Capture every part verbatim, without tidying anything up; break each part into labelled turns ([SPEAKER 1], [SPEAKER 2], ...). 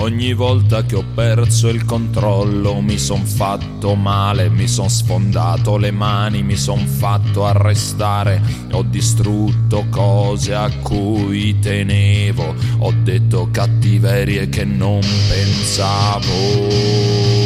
[SPEAKER 1] Ogni volta che ho perso il controllo mi son fatto male, mi son sfondato le mani, mi son fatto arrestare, ho distrutto cose a cui tenevo, ho detto cattiverie che non pensavo.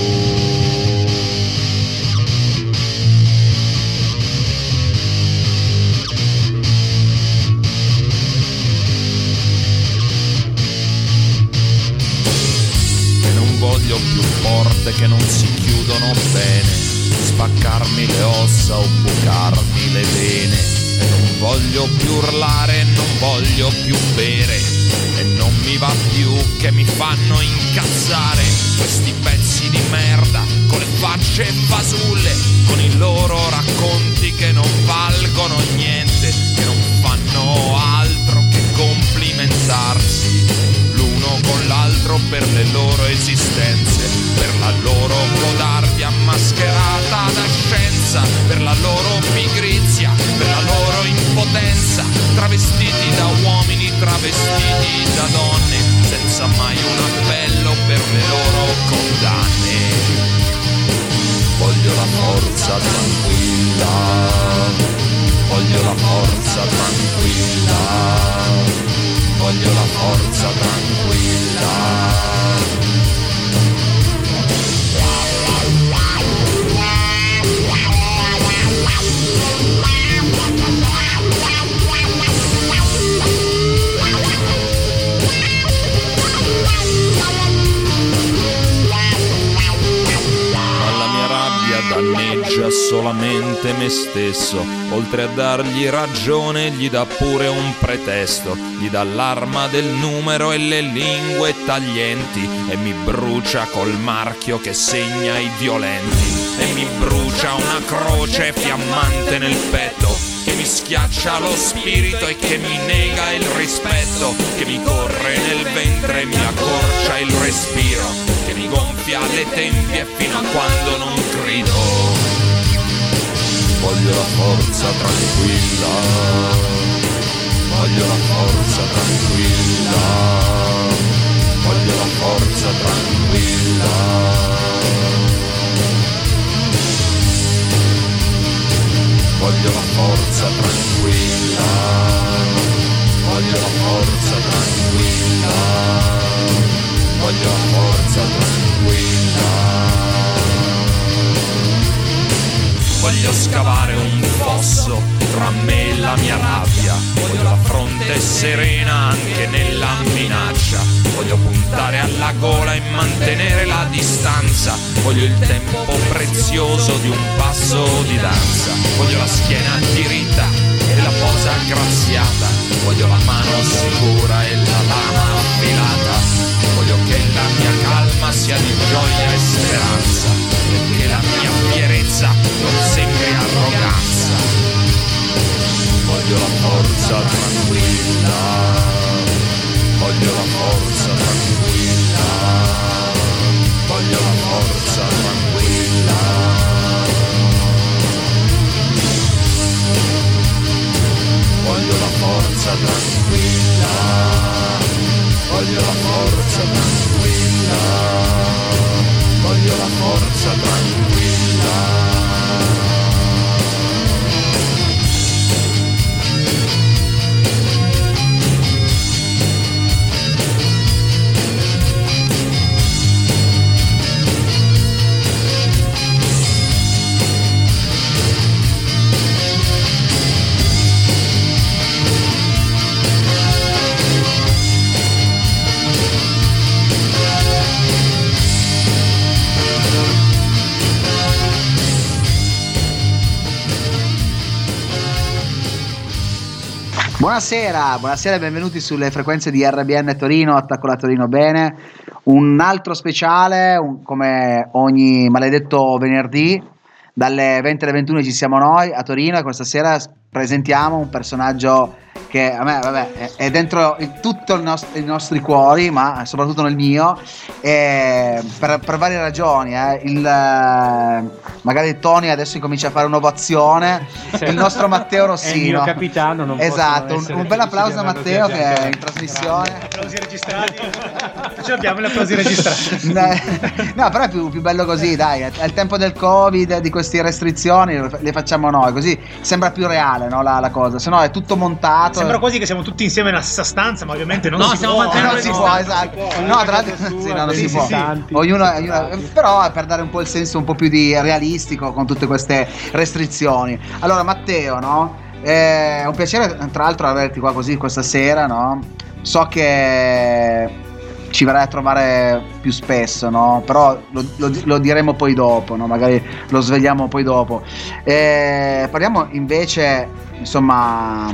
[SPEAKER 1] Voglio più porte che non si chiudono bene, spaccarmi le ossa o bucarmi le vene. E non voglio più urlare, non voglio più bere, e non mi va più che mi fanno incazzare questi pezzi di merda con le facce fasulle, con i loro racconti che non valgono niente, che non fanno altro che complimentarsi l'uno con l'altro per le loro esistenze, per la loro codardia mascherata da scienza, per la loro pigrizia, per la loro impotenza, travestiti da uomini, travestiti da donne, senza mai un appello per le loro condanne. Voglio la forza tranquilla, voglio la forza tranquilla, voglio la forza tranquilla. Danneggia solamente me stesso, oltre a dargli ragione gli dà pure un pretesto, gli dà l'arma del numero e le lingue taglienti, e mi brucia col marchio che segna i violenti, e mi brucia una croce fiammante nel petto, che mi schiaccia lo spirito e che mi nega il rispetto, che mi corre nel ventre e mi accorcia il respiro, che mi gonfia le tempie fino a quando non grido. Voglio la forza tranquilla, voglio la forza tranquilla, voglio la forza tranquilla. Voglio la forza tranquilla, voglio la forza tranquilla, voglio la forza tranquilla. Voglio scavare un fosso tra me e la mia rabbia, voglio la fronte serena anche nella minaccia, voglio puntare alla gola e mantenere la distanza, voglio il tempo prezioso di un passo di danza, voglio la schiena diritta e la posa graziata, voglio la mano sicura e la lama affilata, voglio che la mia calma sia di gioia e speranza, e che la mia fierezza non sembri arroganza. Voglio la forza tranquilla, voglio la forza tranquilla, voglio la forza tranquilla. Voglio la forza tranquilla, voglio la forza tranquilla, voglio la forza tranquilla.
[SPEAKER 2] Buonasera, buonasera e benvenuti sulle frequenze di R B N Torino, Attacco la Torino Bene. Un altro speciale, un, come ogni maledetto venerdì, dalle venti alle ventuno ci siamo noi a Torino, e questa sera presentiamo un personaggio che a me vabbè è, è dentro in tutto il nost- i nostri cuori, ma soprattutto nel mio, e per, per varie ragioni eh. il, magari Tony adesso incomincia a fare un'ovazione, sì. Il nostro Matteo Rossino
[SPEAKER 3] è il mio capitano, non
[SPEAKER 2] esatto, un, un bel applauso a Matteo che è in trasmissione.
[SPEAKER 4] Grande. Applausi registrati. Ce l'abbiamo gli applausi registrati.
[SPEAKER 2] No, però è più, più bello così, dai, è il tempo del Covid, di queste restrizioni, le facciamo noi, così sembra più reale, no, la, la cosa, se no è tutto montato.
[SPEAKER 4] Sembra quasi che siamo tutti insieme nella stessa stanza, ma ovviamente non
[SPEAKER 3] no,
[SPEAKER 4] si
[SPEAKER 3] stiamo
[SPEAKER 4] può.
[SPEAKER 2] Eh, non si può, esatto. No, tra l'altro sì, no, non si può. Ognuno, ognuno, però è per dare un po' il senso un po' più di realistico con tutte queste restrizioni. Allora, Matteo, no? È un piacere tra l'altro averti qua così questa sera, no? So che ci verrai a trovare più spesso, no? Però lo, lo, lo diremo poi dopo, no? Magari lo svegliamo poi dopo. E parliamo invece, insomma,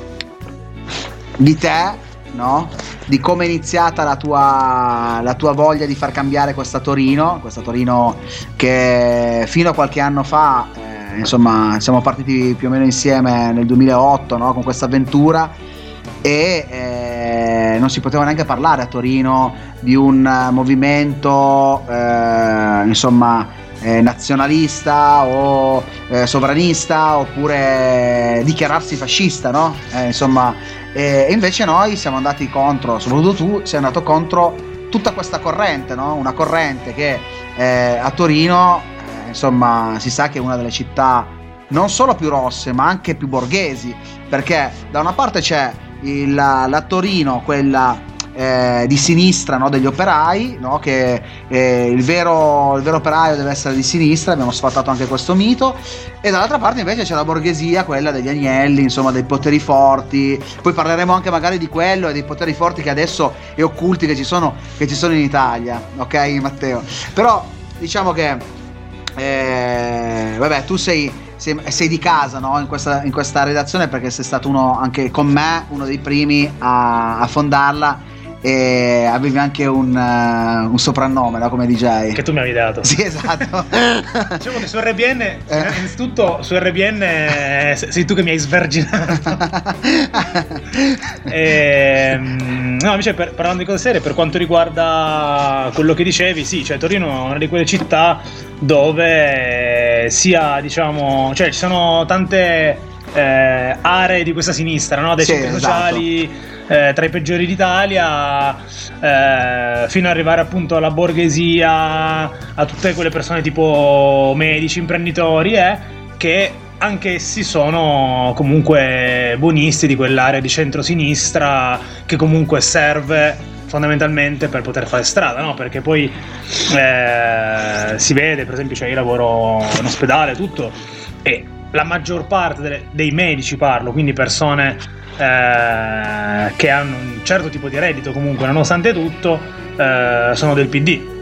[SPEAKER 2] di te, no? Di come è iniziata la tua, la tua voglia di far cambiare questa Torino, questa Torino che fino a qualche anno fa, eh, insomma, siamo partiti più o meno insieme nel duemilaotto, no? Con questa avventura, e eh, non si poteva neanche parlare a Torino di un uh, movimento eh, insomma eh, nazionalista o eh, sovranista, oppure dichiararsi fascista, no? Eh, insomma, e invece noi siamo andati contro, soprattutto tu sei andato contro tutta questa corrente, no? Una corrente che eh, a Torino eh, insomma si sa che è una delle città non solo più rosse ma anche più borghesi, perché da una parte c'è il, la, la Torino, quella eh, di sinistra, no? Degli operai, no? Che eh, il, vero, il vero operaio deve essere di sinistra, abbiamo sfatato anche questo mito, e dall'altra parte invece c'è la borghesia, quella degli agnelli, insomma dei poteri forti. Poi parleremo anche magari di quello e dei poteri forti che adesso e occulti che ci sono, che ci sono in Italia, ok Matteo? Però diciamo che eh, vabbè, tu sei Sei, sei di casa, no? in, questa, in questa redazione, perché sei stato uno anche con me, uno dei primi a, a fondarla, e avevi anche un, uh, un soprannome, no? Come D J
[SPEAKER 4] che tu mi avevi dato.
[SPEAKER 2] Sì, esatto.
[SPEAKER 4] Diciamo che su R B N, eh. innanzitutto su R B N sei tu che mi hai sverginato. E, no, invece per, parlando di cose serie, per quanto riguarda quello che dicevi, sì, cioè Torino è una di quelle città dove sia, diciamo, cioè ci sono tante eh, aree di questa sinistra, no? Dai
[SPEAKER 2] sì,
[SPEAKER 4] centri
[SPEAKER 2] esatto.
[SPEAKER 4] sociali eh, tra i peggiori d'Italia, eh, fino ad arrivare appunto alla borghesia, a tutte quelle persone tipo medici, imprenditori, eh, che anche essi sono comunque buonisti di quell'area di centro-sinistra che comunque serve fondamentalmente per poter fare strada, no? Perché poi eh, si vede, per esempio, cioè io lavoro in ospedale, tutto, e la maggior parte delle, dei medici, parlo, quindi persone eh, che hanno un certo tipo di reddito comunque, nonostante tutto, eh, sono del P D.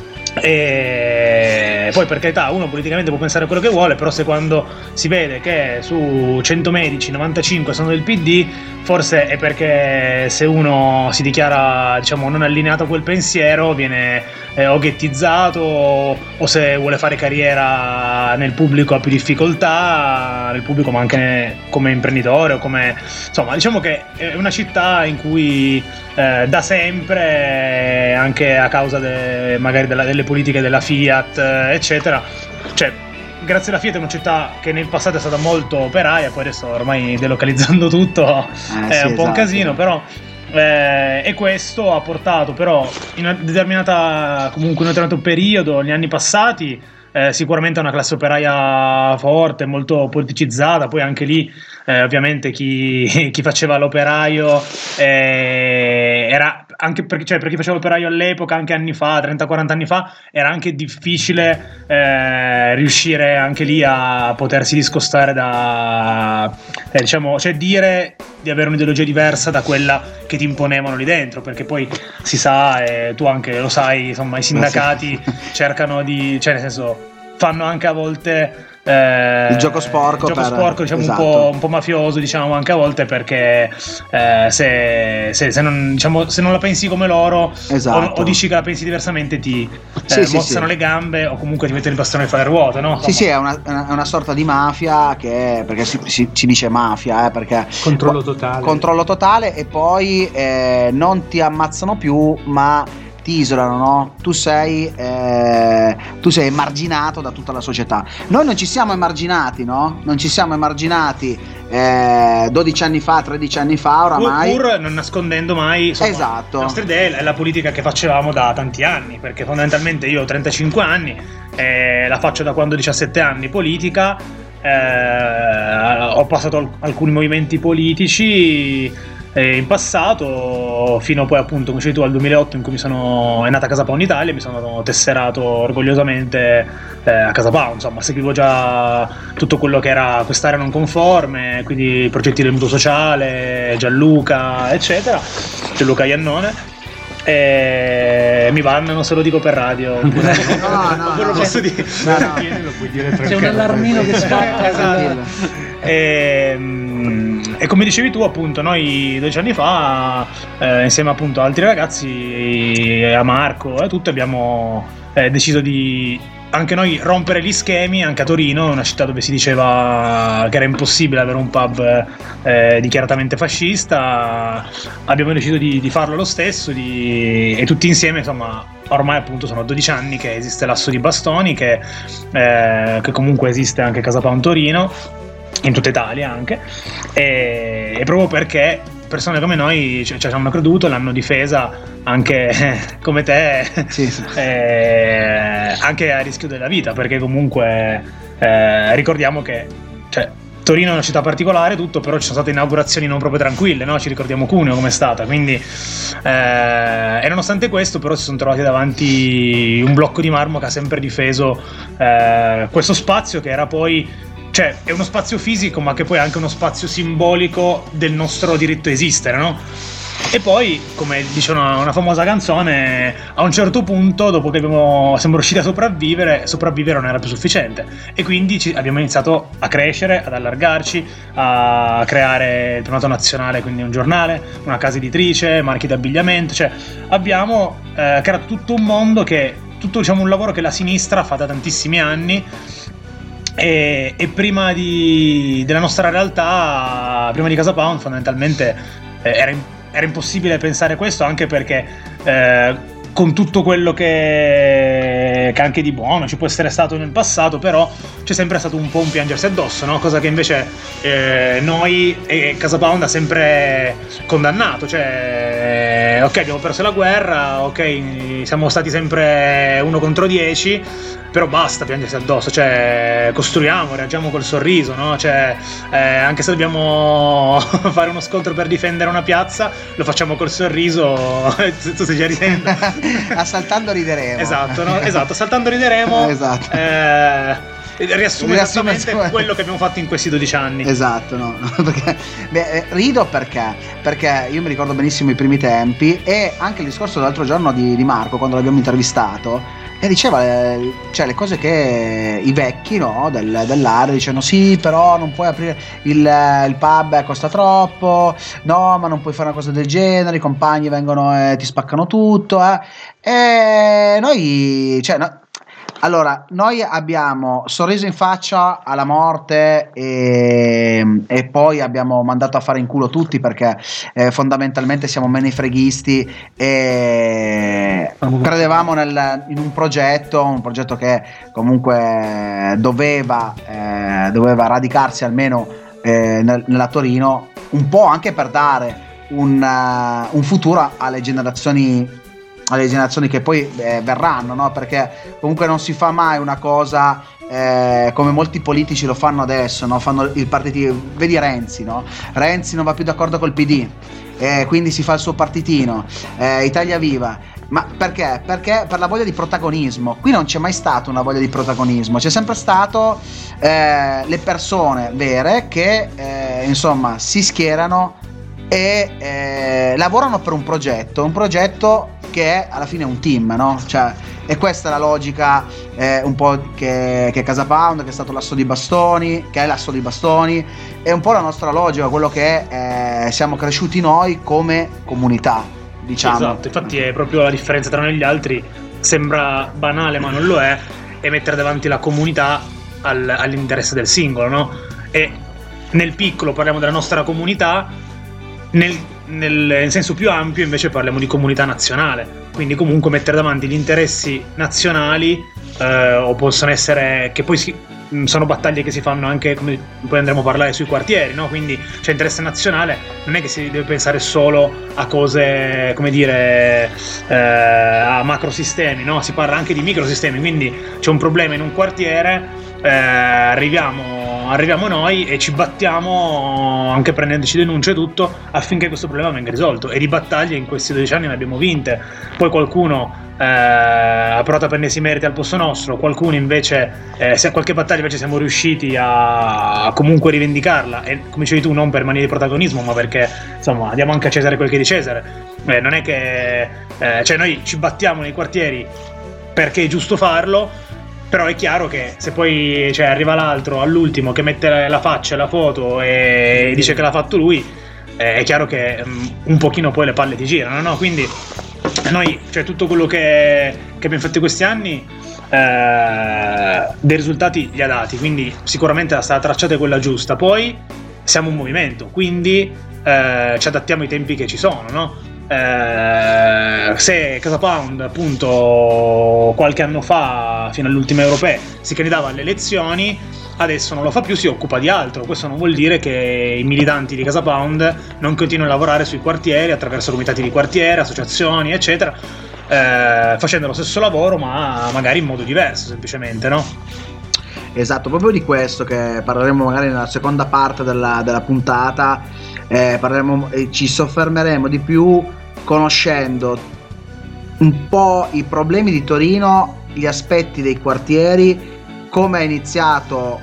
[SPEAKER 4] E poi, per carità, uno politicamente può pensare quello che vuole, però se quando si vede che su cento medici novantacinque sono del P D, forse è perché se uno si dichiara, diciamo, non allineato a quel pensiero viene eh, o ghettizzato, o, o se vuole fare carriera nel pubblico ha più difficoltà nel pubblico, ma anche come imprenditore o come, insomma, diciamo che è una città in cui eh, da sempre, anche a causa de, magari della, delle politiche della Fiat, eccetera, cioè grazie alla Fiat è una città che nel passato è stata molto operaia, poi adesso ormai delocalizzando tutto eh, è sì, un po' esatto. Un casino, però eh, e questo ha portato però in una determinata, comunque in un determinato periodo, negli anni passati, eh, sicuramente una classe operaia forte, molto politicizzata. Poi anche lì eh, ovviamente chi, chi faceva l'operaio eh, era anche perché, cioè, per chi faceva l'operaio all'epoca, anche anni fa, trenta quaranta anni fa, era anche difficile eh, riuscire anche lì a potersi discostare da eh, diciamo, cioè dire di avere un'ideologia diversa da quella che ti imponevano lì dentro, perché poi si sa, e tu anche lo sai, insomma, i sindacati cercano di, cioè nel senso, fanno anche a volte Eh,
[SPEAKER 2] il gioco sporco,
[SPEAKER 4] il gioco
[SPEAKER 2] per...
[SPEAKER 4] sporco diciamo
[SPEAKER 2] esatto.
[SPEAKER 4] un, po', un po' mafioso, diciamo anche a volte, perché eh, se, se, se, non, diciamo, se non la pensi come loro,
[SPEAKER 2] esatto.
[SPEAKER 4] o, o dici che la pensi diversamente, ti
[SPEAKER 2] sì,
[SPEAKER 4] eh,
[SPEAKER 2] sì,
[SPEAKER 4] mozzano
[SPEAKER 2] sì.
[SPEAKER 4] le gambe, o comunque ti mettono il bastone fra le ruote, no?
[SPEAKER 2] Sì, sì, è una, è una sorta di mafia, che perché si, si, si dice mafia, eh, perché
[SPEAKER 3] controllo totale.
[SPEAKER 2] Controllo totale, e poi eh, non ti ammazzano più, ma ti isolano, no? Tu sei eh, tu sei emarginato da tutta la società. Noi non ci siamo emarginati, no? Non ci siamo emarginati eh, dodici anni fa, tredici anni fa, oramai.
[SPEAKER 4] Pur, pur non nascondendo mai, insomma,
[SPEAKER 2] esatto.
[SPEAKER 4] le nostre idee e la politica che facevamo da tanti anni, perché fondamentalmente io ho trentacinque anni, eh, la faccio da quando ho diciassette anni politica, eh, ho passato alcuni movimenti politici E in passato, fino poi appunto come dicevi tu al duemilaotto, in cui mi sono è nata Casa Pound Italia, mi sono tesserato orgogliosamente eh, a Casa Pound, insomma seguivo già tutto quello che era quest'area non conforme, quindi i progetti del mutuo sociale, Gianluca eccetera, Gianluca Iannone. E mi bannano se lo dico per radio.
[SPEAKER 2] No, no,
[SPEAKER 4] no, lo posso dire.
[SPEAKER 2] No, no.
[SPEAKER 3] Lo puoi dire
[SPEAKER 5] c'è un allarmino che spacca.
[SPEAKER 4] Esatto. E, e come dicevi tu, appunto, noi dodici anni fa, eh, insieme appunto a altri ragazzi, a Marco e tutto, abbiamo eh, deciso di anche noi rompere gli schemi. Anche a Torino, una città dove si diceva che era impossibile avere un pub eh, dichiaratamente fascista, abbiamo deciso di, di farlo lo stesso, di, e tutti insieme, insomma, ormai appunto sono dodici anni che esiste l'Asso di Bastoni, che, eh, che comunque esiste anche Casa Pound Torino, in tutta Italia anche, e, e proprio perché persone come noi ci, ci hanno creduto, l'hanno difesa anche eh, come te,
[SPEAKER 2] sì, sì.
[SPEAKER 4] Eh, anche a rischio della vita, perché comunque eh, ricordiamo che cioè, Torino è una città particolare, tutto, però ci sono state inaugurazioni non proprio tranquille, no? Ci ricordiamo Cuneo come è stata, quindi eh, e nonostante questo però si sono trovati davanti un blocco di marmo che ha sempre difeso eh, questo spazio, che era poi, cioè è uno spazio fisico ma che poi è anche uno spazio simbolico del nostro diritto a esistere, no? E poi, come dice una, una famosa canzone, a un certo punto, dopo che abbiamo, siamo riusciti a sopravvivere, sopravvivere non era più sufficiente, e quindi ci, abbiamo iniziato a crescere, ad allargarci, a creare il primato nazionale, quindi un giornale, una casa editrice, marchi d'abbigliamento, cioè abbiamo eh, creato tutto un mondo che, tutto diciamo un lavoro che la sinistra fa da tantissimi anni. E, e prima di, della nostra realtà, prima di Casa Pound, fondamentalmente eh, era, era impossibile pensare questo, anche perché eh, con tutto quello che, che anche di buono ci può essere stato nel passato, però c'è sempre stato un po' un piangersi addosso, no? Cosa che invece eh, noi e Casa Pound ha sempre condannato, cioè ok, abbiamo perso la guerra, ok, siamo stati sempre uno contro dieci, però basta piangersi addosso, cioè costruiamo, reagiamo col sorriso, no? Cioè eh, anche se dobbiamo fare uno scontro per difendere una piazza, lo facciamo col sorriso. Tu stai già ridendo.
[SPEAKER 2] Assaltando rideremo.
[SPEAKER 4] Esatto, no? Esatto, saltando rideremo.
[SPEAKER 2] Esatto.
[SPEAKER 4] Eh, riassume
[SPEAKER 2] Riassume
[SPEAKER 4] esattamente quello che abbiamo fatto in questi dodici anni.
[SPEAKER 2] Esatto, no, no, perché beh, rido perché perché io mi ricordo benissimo i primi tempi, e anche il discorso dell'altro giorno di, di Marco, quando l'abbiamo intervistato, e diceva eh, cioè le cose che i vecchi, no, del, dell'area dicevano: sì, però non puoi aprire il, il pub, costa troppo, no, ma non puoi fare una cosa del genere, i compagni vengono e ti spaccano tutto, eh. E noi, cioè no, allora, noi abbiamo sorriso in faccia alla morte, e, e poi abbiamo mandato a fare in culo tutti, perché eh, fondamentalmente siamo menefreghisti e credevamo nel, in un progetto, un progetto che comunque doveva, eh, doveva radicarsi almeno eh, nel, nella Torino, un po' anche per dare un, uh, un futuro alle generazioni alle generazioni che poi eh, verranno, no? Perché comunque non si fa mai una cosa eh, come molti politici lo fanno adesso, no? Fanno il partito, vedi Renzi, no? Renzi non va più d'accordo col P D, eh, quindi si fa il suo partitino, eh, Italia Viva. Ma perché? Perché per la voglia di protagonismo. Qui non c'è mai stata una voglia di protagonismo, c'è sempre stato eh, le persone vere che eh, insomma si schierano e eh, lavorano per un progetto, un progetto che è alla fine un team, no? Cioè E questa è la logica eh, un po' che, che Casa Pound, che è stato l'asso di bastoni, che è l'asso di bastoni, è un po' la nostra logica, quello che eh, siamo cresciuti noi come comunità, diciamo.
[SPEAKER 4] Esatto, infatti è proprio la differenza tra noi e gli altri, sembra banale ma non lo è, è mettere davanti la comunità al, all'interesse del singolo, no? E nel piccolo parliamo della nostra comunità, nel, nel, nel senso più ampio invece parliamo di comunità nazionale, quindi comunque mettere davanti gli interessi nazionali eh, o possono essere, che poi si, sono battaglie che si fanno anche, come poi andremo a parlare, sui quartieri, no? Quindi c'è interesse nazionale, non è che si deve pensare solo a cose, come dire, eh, a macrosistemi, no? Si parla anche di microsistemi, quindi c'è un problema in un quartiere, eh, arriviamo, arriviamo noi e ci battiamo, anche prendendoci denunce e tutto, affinché questo problema venga risolto, e di battaglie in questi dodici anni ne abbiamo vinte. Poi qualcuno eh, ha provato a prendersi i meriti al posto nostro, qualcuno invece eh, se a qualche battaglia invece siamo riusciti a, a comunque rivendicarla, e come dicevi tu, non per mania di protagonismo, ma perché insomma diamo anche a Cesare quel che è di Cesare. Eh, non è che eh, cioè noi ci battiamo nei quartieri perché è giusto farlo, però è chiaro che se poi cioè, arriva l'altro all'ultimo che mette la faccia e la foto e dice che l'ha fatto lui, eh, è chiaro che um, un pochino poi le palle ti girano, no? Quindi noi, cioè tutto quello che, che abbiamo fatto in questi anni eh, dei risultati li ha dati, quindi sicuramente la strada tracciata è quella giusta. Poi siamo un movimento, quindi eh, ci adattiamo ai tempi che ci sono, no? Eh, se Casa Pound appunto qualche anno fa, fino alle ultime europee, si candidava alle elezioni, adesso non lo fa più, si occupa di altro. Questo non vuol dire che i militanti di Casa Pound non continuino a lavorare sui quartieri attraverso comitati di quartiere, associazioni eccetera, eh, facendo lo stesso lavoro ma magari in modo diverso semplicemente, no?
[SPEAKER 2] Esatto, proprio di questo che parleremo magari nella seconda parte della, della puntata, eh, parleremo, eh, ci soffermeremo di più conoscendo un po' i problemi di Torino, gli aspetti dei quartieri, come ha iniziato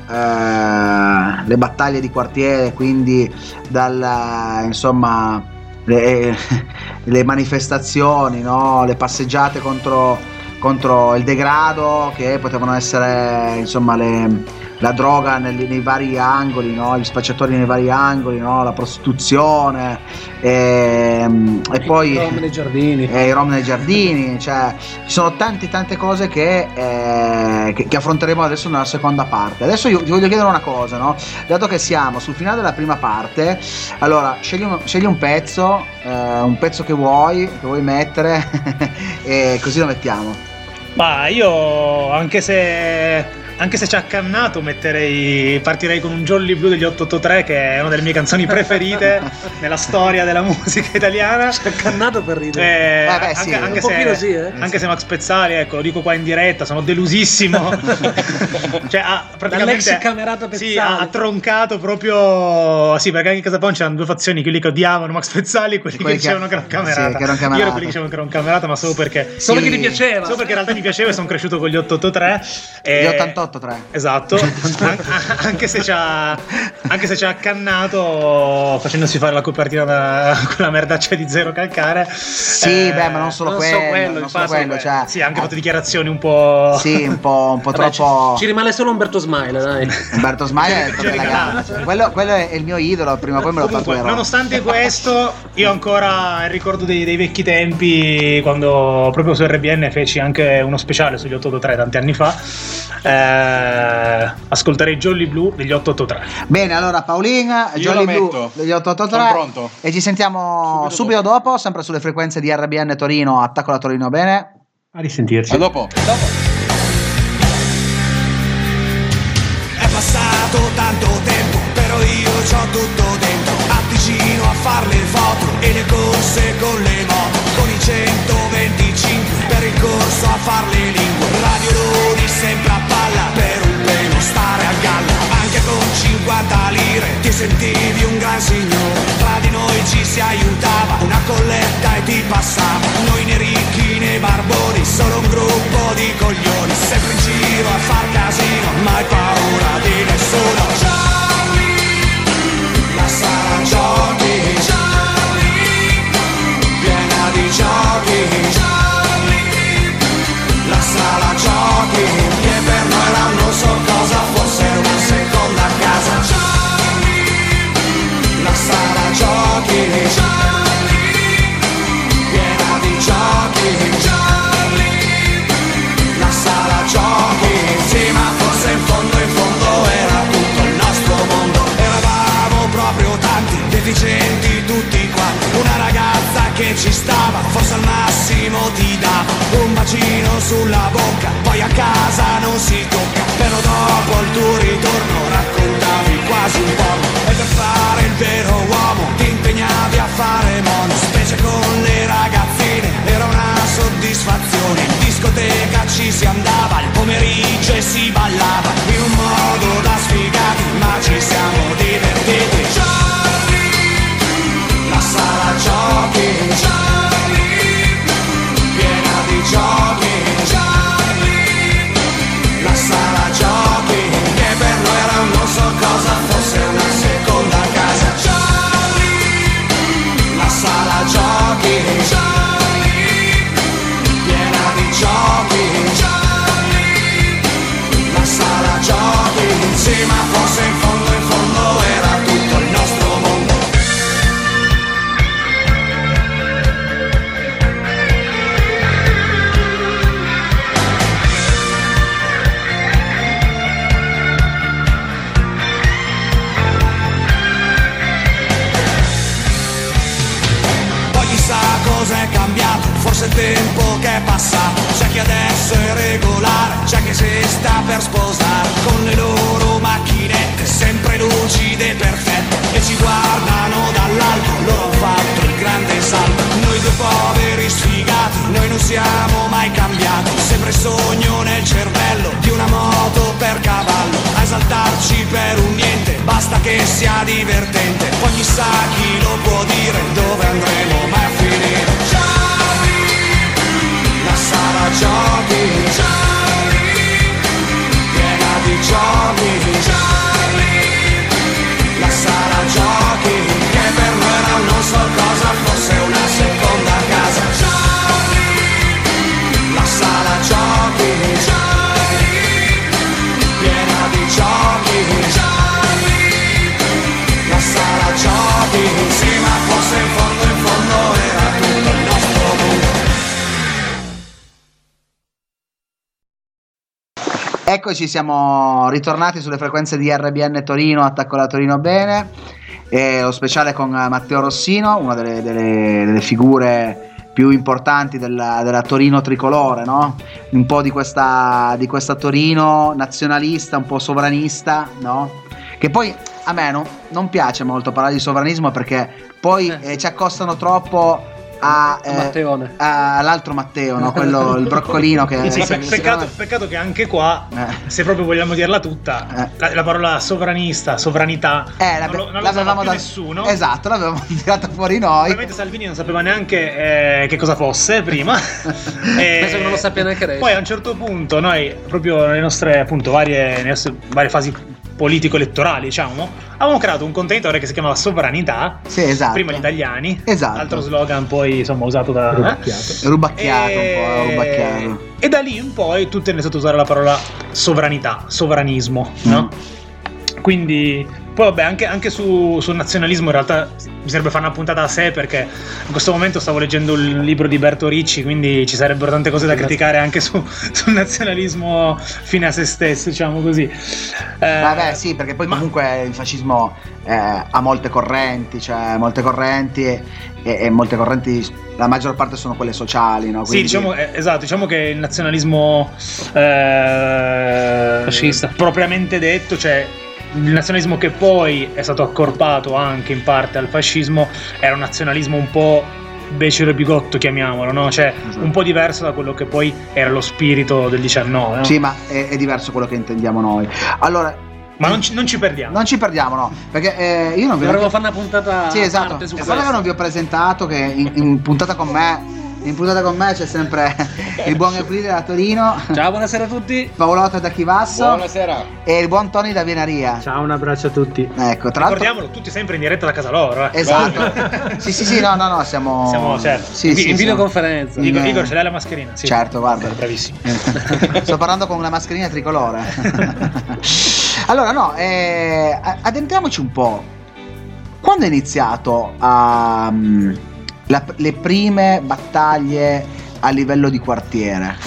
[SPEAKER 2] eh, le battaglie di quartiere, quindi dal, insomma, le, le manifestazioni, no? Le passeggiate contro, contro il degrado, che potevano essere insomma le, la droga nei, nei vari angoli, no? Gli spacciatori nei vari angoli, no? La prostituzione e, e poi
[SPEAKER 5] i rom nei giardini,
[SPEAKER 2] e i rom nei giardini, cioè ci sono tante tante cose che, eh, che, che affronteremo adesso nella seconda parte. Adesso io ti voglio chiedere una cosa, no? Dato che siamo sul finale della prima parte, allora scegli un, scegli un pezzo, eh, un pezzo che vuoi, che vuoi mettere e così lo mettiamo.
[SPEAKER 4] Ma io, anche se anche se ci ha accannato, metterei partirei con un Jolly Blue degli otto otto tre, che è una delle mie canzoni preferite nella storia della musica italiana.
[SPEAKER 5] Ci ha accannato per ridere.
[SPEAKER 2] Eh, eh beh, sì,
[SPEAKER 4] anche, anche
[SPEAKER 5] un pochino
[SPEAKER 4] se,
[SPEAKER 5] sì, eh.
[SPEAKER 4] anche se Max Pezzali, ecco, lo dico qua in diretta, sono delusissimo. Cioè ha praticamente
[SPEAKER 5] Dall'ex camerata Pezzali.
[SPEAKER 4] Sì, ha, ha troncato proprio, sì, perché anche in Casa Pound c'erano due fazioni, quelli che odiavano Max Pezzali e quelli, quelli che dicevano che era un camerata.
[SPEAKER 2] Sì, che era un camerata.
[SPEAKER 4] Io ero quelli che dicevano che era un camerata, ma solo perché
[SPEAKER 5] Solo
[SPEAKER 4] sì,
[SPEAKER 5] che ti piaceva.
[SPEAKER 4] Solo perché in realtà mi piaceva e sono cresciuto con gli otto otto tre e...
[SPEAKER 2] Gli ottantotto tre.
[SPEAKER 4] Esatto. An- anche se ci ha anche se ci ha accannato facendosi fare la copertina da quella merdaccia di Zero Calcare.
[SPEAKER 2] Sì,
[SPEAKER 4] eh,
[SPEAKER 2] beh, ma non solo
[SPEAKER 5] non
[SPEAKER 2] quello,
[SPEAKER 5] so quello,
[SPEAKER 2] non solo quello, cioè,
[SPEAKER 4] sì, anche fatto dichiarazioni un po'.
[SPEAKER 2] Sì, un po', un po'
[SPEAKER 5] Vabbè,
[SPEAKER 2] troppo.
[SPEAKER 5] ci, ci rimane solo Umberto Smile, dai.
[SPEAKER 2] Umberto Smile è proprio elegante. Quello, quello è il mio idolo, prima o poi me lo
[SPEAKER 4] Comunque,
[SPEAKER 2] tatuerò.
[SPEAKER 4] nonostante questo, io ancora ricordo dei, dei vecchi tempi, quando proprio su R B N feci anche uno speciale sugli otto otto tre tanti anni fa. Eh, ascolterei Jolly Blue degli otto otto tre.
[SPEAKER 2] Bene, allora Paolin,
[SPEAKER 1] Io
[SPEAKER 2] Jolly
[SPEAKER 1] lo
[SPEAKER 2] Blue
[SPEAKER 1] metto.
[SPEAKER 2] degli otto otto tre.
[SPEAKER 1] Sono pronto.
[SPEAKER 2] E ci sentiamo subito,
[SPEAKER 1] Subito
[SPEAKER 2] dopo. sempre sulle frequenze di R B N Torino, Attacco la Torino, bene?
[SPEAKER 4] A risentirci.
[SPEAKER 1] A dopo.
[SPEAKER 3] È passato tanto tempo, però io c'ho tutto dentro. Avvicino a far le foto e le corse con le moto, con i centoventicinque per il corso a far le lingue. Radio Lodi sempre a palla, per un pelo stare a galla. Anche con cinquanta lire ti sentivi un gran signore. Tra di noi ci si aiutava, una colletta e ti passava. Noi né ricchi né barboni, solo un gruppo di coglioni. Sempre in giro a far casino, mai paura di nessuno. Charlie, la sala giochi, Charlie, piena di giochi, Charlie, la sala dava un bacino sulla bocca, poi a casa non si tocca, però dopo il tuo ritorno raccontavi quasi un po'. E per fare il vero uomo ti impegnavi a fare mono, specie con le ragazzine, era una soddisfazione. In discoteca ci si andava, il pomeriggio e si ballava, in un modo da sfigati, ma ci siamo divertiti. La sala giochi, piena di giochi, la sala giochi, che per noi era non so cosa, fosse una seconda casa. La sala giochi, piena di giochi, la sala giochi, sì, ma forse in fondo in fondo era tutto il nostro mondo. Cos'è cambiato? Forse il tempo che è passato. C'è chi adesso è regolare, c'è chi si sta per sposare, con le loro macchinette sempre lucide e perfette, e ci guardano dall'alto, loro hanno fatto il grande salto. Noi due poveri sfigati, noi non siamo mai cambiati, sempre il sogno nel cervello di una moto per cavallo, a esaltarci per un niente, basta che sia divertente. Poi chissà chi lo può dire, dove andremo mai a finire. La sala giochi, piena di giochi, la sala giochi, che per noi era non so cosa, fosse una seconda casa. La sala giochi, piena di giochi, la sala giochi, sì, ma forse in fondo in fondo era tutto il nostro mondo.
[SPEAKER 2] Eccoci, siamo ritornati sulle frequenze di R B N Torino, Attacco alla Torino Bene, e lo speciale con Matteo Rossino, una delle, delle, delle figure più importanti della, della Torino tricolore, no? Un po' di questa, di questa Torino nazionalista, un po' sovranista, no? Che poi a me no, non piace molto parlare di sovranismo, perché poi eh, ci accostano troppo a, eh,
[SPEAKER 5] Matteone.
[SPEAKER 2] a, all'altro Matteo, no? Quello, il broccolino che
[SPEAKER 4] sì,
[SPEAKER 2] se,
[SPEAKER 4] pe- peccato, peccato che anche qua,
[SPEAKER 2] eh.
[SPEAKER 4] se proprio vogliamo dirla tutta,
[SPEAKER 2] eh.
[SPEAKER 4] la, la parola sovranista, sovranità,
[SPEAKER 2] eh,
[SPEAKER 4] non, lo, non
[SPEAKER 2] l'avevamo
[SPEAKER 4] lo da
[SPEAKER 2] da
[SPEAKER 4] nessuno.
[SPEAKER 2] Esatto, l'avevamo tirata fuori noi.
[SPEAKER 4] Probabilmente Salvini non sapeva neanche eh, che cosa fosse prima. E
[SPEAKER 5] penso che non lo sappia neanche adesso.
[SPEAKER 4] Poi a un certo punto noi, proprio nelle nostre appunto varie, nelle nostre varie fasi politico-elettorali, diciamo, avevamo creato un contenitore che si chiamava Sovranità.
[SPEAKER 2] Sì, esatto.
[SPEAKER 4] Prima gli italiani.
[SPEAKER 2] Esatto.
[SPEAKER 4] Altro slogan poi insomma usato da
[SPEAKER 5] Rubacchiato.
[SPEAKER 2] Rubacchiato
[SPEAKER 4] e...
[SPEAKER 2] un po', rubacchiato.
[SPEAKER 4] E da lì in poi tutti hanno iniziato a usare la parola sovranità, sovranismo, no? Mm. Quindi poi vabbè, anche, anche su, sul nazionalismo in realtà bisognerebbe fare una puntata a sé, perché in questo momento stavo leggendo il libro di Berto Ricci, quindi ci sarebbero tante cose da criticare anche su, sul nazionalismo fine a se stesso, diciamo così. Eh,
[SPEAKER 2] Vabbè, sì, perché poi
[SPEAKER 4] ma...
[SPEAKER 2] comunque il fascismo eh, ha molte correnti, cioè molte correnti e, e molte correnti, la maggior parte sono quelle sociali, no? Quindi...
[SPEAKER 4] Sì, diciamo, eh, esatto, diciamo che il nazionalismo eh,
[SPEAKER 5] fascista
[SPEAKER 4] propriamente detto, cioè il nazionalismo che poi è stato accorpato anche in parte al fascismo, era un nazionalismo un po' becero e bigotto, chiamiamolo, no? Cioè esatto. Un po' diverso da quello che poi era lo spirito del diciannove, no?
[SPEAKER 2] Sì, ma è, è diverso quello che intendiamo noi. Allora,
[SPEAKER 4] ma non ci, non ci perdiamo.
[SPEAKER 2] Non ci perdiamo, no. Perché eh, io non vi ho...
[SPEAKER 5] Dovremmo fare una puntata.
[SPEAKER 2] Sì, esatto.
[SPEAKER 5] Su
[SPEAKER 2] guarda che non vi ho presentato, che in, in puntata con me In puntata con me c'è sempre il buon Euclide da Torino.
[SPEAKER 5] Ciao, buonasera a tutti.
[SPEAKER 2] Paolotto da Chivasso.
[SPEAKER 6] Buonasera.
[SPEAKER 2] E il buon Tony da Venaria.
[SPEAKER 5] Ciao, un abbraccio a tutti.
[SPEAKER 2] Ecco, tra
[SPEAKER 4] ricordiamolo, l'altro... tutti sempre in diretta da casa loro. Eh.
[SPEAKER 2] Esatto. sì, sì, sì, no, no, no, siamo.
[SPEAKER 4] Siamo, certo.
[SPEAKER 2] Sì,
[SPEAKER 5] in,
[SPEAKER 2] sì,
[SPEAKER 5] in videoconferenza.
[SPEAKER 4] Igor, Igor, ce l'hai la mascherina? Sì.
[SPEAKER 2] Certo, guarda.
[SPEAKER 4] Bravissimo.
[SPEAKER 2] Sto parlando con una mascherina tricolore. Allora, no, eh, addentriamoci un po'. Quando è iniziato a. Um, La, le prime battaglie a livello di quartiere?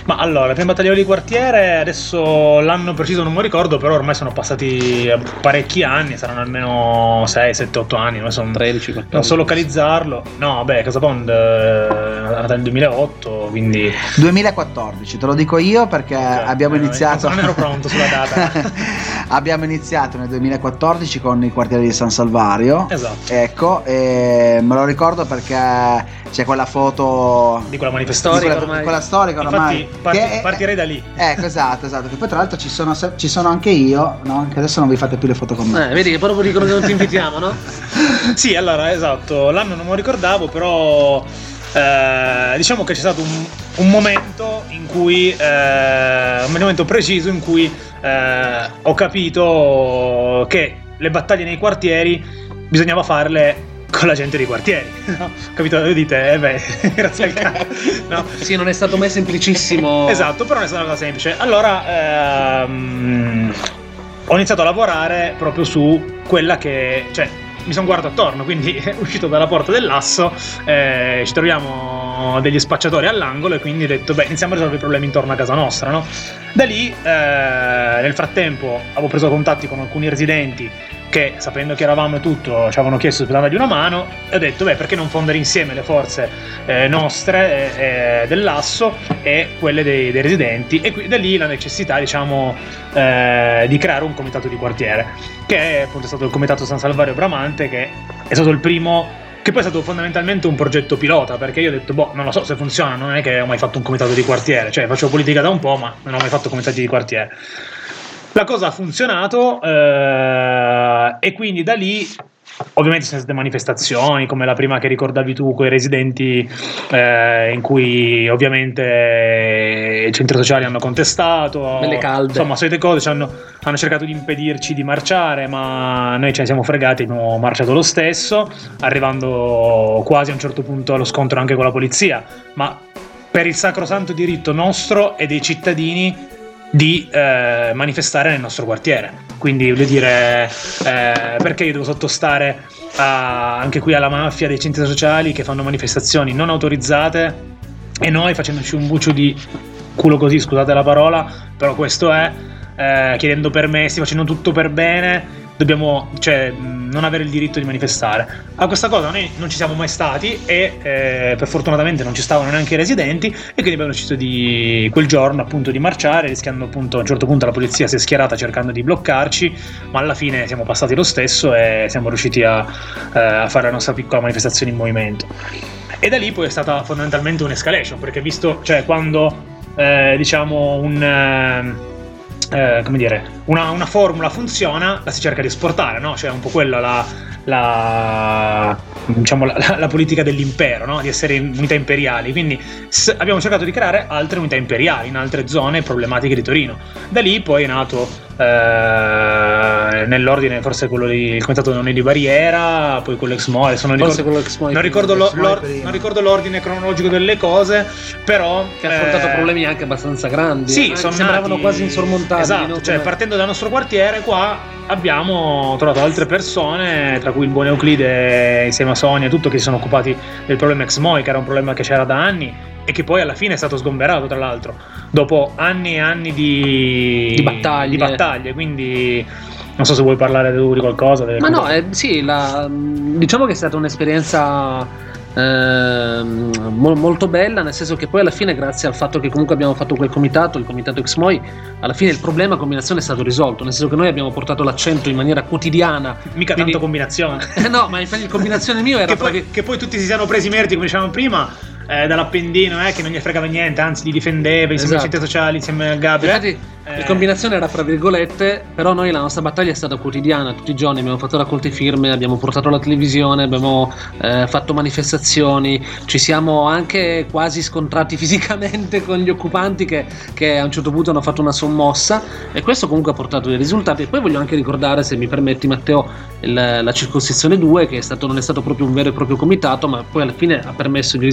[SPEAKER 4] Ma allora, le prime battaglie di quartiere, adesso l'anno preciso non me lo ricordo, però ormai sono passati parecchi anni, saranno almeno sei, sette, otto anni, non so,
[SPEAKER 5] tredici, quattordici.
[SPEAKER 4] Non so localizzarlo. No, vabbè, Casa Pound è nata nel duemilaotto, quindi
[SPEAKER 2] duemilaquattordici, te lo dico io perché okay, abbiamo
[SPEAKER 4] eh,
[SPEAKER 2] iniziato
[SPEAKER 4] non ero pronto sulla data.
[SPEAKER 2] Abbiamo iniziato nel duemilaquattordici con i quartieri di San Salvario.
[SPEAKER 4] Esatto.
[SPEAKER 2] Ecco, e me lo ricordo perché c'è quella foto
[SPEAKER 4] di quella manifestazione,
[SPEAKER 2] quella,
[SPEAKER 4] ormai.
[SPEAKER 2] quella storica ormai.
[SPEAKER 4] Infatti, parti,
[SPEAKER 2] che
[SPEAKER 4] partirei da lì.
[SPEAKER 2] Ecco, esatto, esatto. Che poi tra l'altro ci sono, ci sono anche io, no? Che adesso non vi fate più le foto con me.
[SPEAKER 5] Eh, vedi che proprio dicono che non ti invitiamo, no?
[SPEAKER 4] Sì, allora, esatto. L'anno non me lo ricordavo, però eh, diciamo che c'è stato un, un momento in cui eh, un momento preciso in cui eh, ho capito che le battaglie nei quartieri bisognava farle con la gente dei quartieri, no? Capito? Voi dite, eh beh, grazie al cazzo, no?
[SPEAKER 5] Sì, non è stato mai semplicissimo.
[SPEAKER 4] Esatto, però non è stata una cosa semplice. Allora ehm, ho iniziato a lavorare proprio su quella che, cioè, mi sono guardato attorno, quindi uscito dalla porta dell'Asso, eh, ci troviamo degli spacciatori all'angolo e quindi ho detto, beh, iniziamo a risolvere i problemi intorno a casa nostra, no? Da lì, eh, nel frattempo, avevo preso contatti con alcuni residenti che, sapendo che eravamo e tutto, ci avevano chiesto di dargli una mano, e ho detto, beh, perché non fondere insieme le forze eh, nostre eh, dell'Asso e quelle dei, dei residenti, e qui, da lì la necessità, diciamo, eh, di creare un comitato di quartiere, che è appunto stato il comitato San Salvario Bramante, che è stato il primo, che poi è stato fondamentalmente un progetto pilota, perché io ho detto, boh, non lo so se funziona, non è che ho mai fatto un comitato di quartiere, cioè faccio politica da un po', ma non ho mai fatto comitati di quartiere. La cosa ha funzionato eh, e quindi da lì ovviamente ci sono state manifestazioni come la prima che ricordavi tu con i residenti eh, in cui ovviamente i centri sociali hanno contestato,
[SPEAKER 5] belle calde,
[SPEAKER 4] insomma solite cose, hanno, hanno cercato di impedirci di marciare, ma noi ce ne siamo fregati, abbiamo marciato lo stesso, arrivando quasi a un certo punto allo scontro anche con la polizia, ma per il sacrosanto diritto nostro e dei cittadini di eh, manifestare nel nostro quartiere. Quindi voglio dire, eh, perché io devo sottostare a, anche qui alla mafia dei centri sociali che fanno manifestazioni non autorizzate e noi facendoci un buccio di culo così, scusate la parola, però questo è, eh, chiedendo permessi, facendo tutto per bene, dobbiamo, cioè, non avere il diritto di manifestare. A questa cosa noi non ci siamo mai stati e eh, per fortunatamente non ci stavano neanche i residenti, e quindi abbiamo deciso di quel giorno appunto di marciare, rischiando appunto a un certo punto la polizia si è schierata cercando di bloccarci, ma alla fine siamo passati lo stesso e siamo riusciti a, eh, a fare la nostra piccola manifestazione in movimento. E da lì poi è stata fondamentalmente un'escalation, perché visto, cioè, quando eh, diciamo un eh, Eh, come dire, una, una formula funziona, la si cerca di esportare, no? Cioè è un po' quella la, la diciamo la, la politica dell'impero, no? Di essere unità imperiali. Quindi s- abbiamo cercato di creare altre unità imperiali in altre zone problematiche di Torino. Da lì poi è nato eh, nell'ordine forse quello di, il comitato non è di barriera, poi quello ex Mole, non ricordo, non ricordo, lo, l'or, non ricordo l'ordine cronologico delle cose, però
[SPEAKER 5] che ha affrontato eh, problemi anche abbastanza grandi,
[SPEAKER 4] sì,
[SPEAKER 5] eh,
[SPEAKER 4] sono
[SPEAKER 5] sembravano
[SPEAKER 4] nati,
[SPEAKER 5] quasi insormontabili.
[SPEAKER 4] Esatto,
[SPEAKER 5] no?
[SPEAKER 4] cioè partendo dal nostro quartiere qua abbiamo trovato altre persone, tra cui il buon Euclide insieme a Sonia e tutto, che si sono occupati del problema ex Moi, che era un problema che c'era da anni e che poi alla fine è stato sgomberato, tra l'altro, dopo anni e anni di,
[SPEAKER 5] di battaglie.
[SPEAKER 4] Di battaglie, quindi non so se vuoi parlare tu di qualcosa.
[SPEAKER 5] Ma no, eh, sì, la, diciamo che è stata un'esperienza Eh, mo- molto bella, nel senso che poi alla fine, grazie al fatto che comunque abbiamo fatto quel comitato, il comitato ex Moi, alla fine il problema combinazione è stato risolto, nel senso che noi abbiamo portato l'accento in maniera quotidiana,
[SPEAKER 4] mica quindi... tanto combinazione
[SPEAKER 5] eh, no, ma infatti il combinazione mio era
[SPEAKER 4] che, poi, che poi tutti si siano presi i meriti, come dicevamo prima, eh, dall'Appendino, eh, che non gli fregava niente, anzi li difendeva insieme, esatto, ai centri sociali, insieme al Gabriele.
[SPEAKER 5] Infatti eh... la combinazione era fra virgolette, però noi la nostra battaglia è stata quotidiana, tutti i giorni abbiamo fatto raccolte firme, abbiamo portato la televisione, abbiamo eh, fatto manifestazioni, ci siamo anche quasi scontrati fisicamente con gli occupanti che, che a un certo punto hanno fatto una sommossa, e questo comunque ha portato dei risultati. E poi voglio anche ricordare, se mi permetti Matteo, il, la circoscrizione due, che è stato, non è stato proprio un vero e proprio comitato, ma poi alla fine ha permesso di risolvere il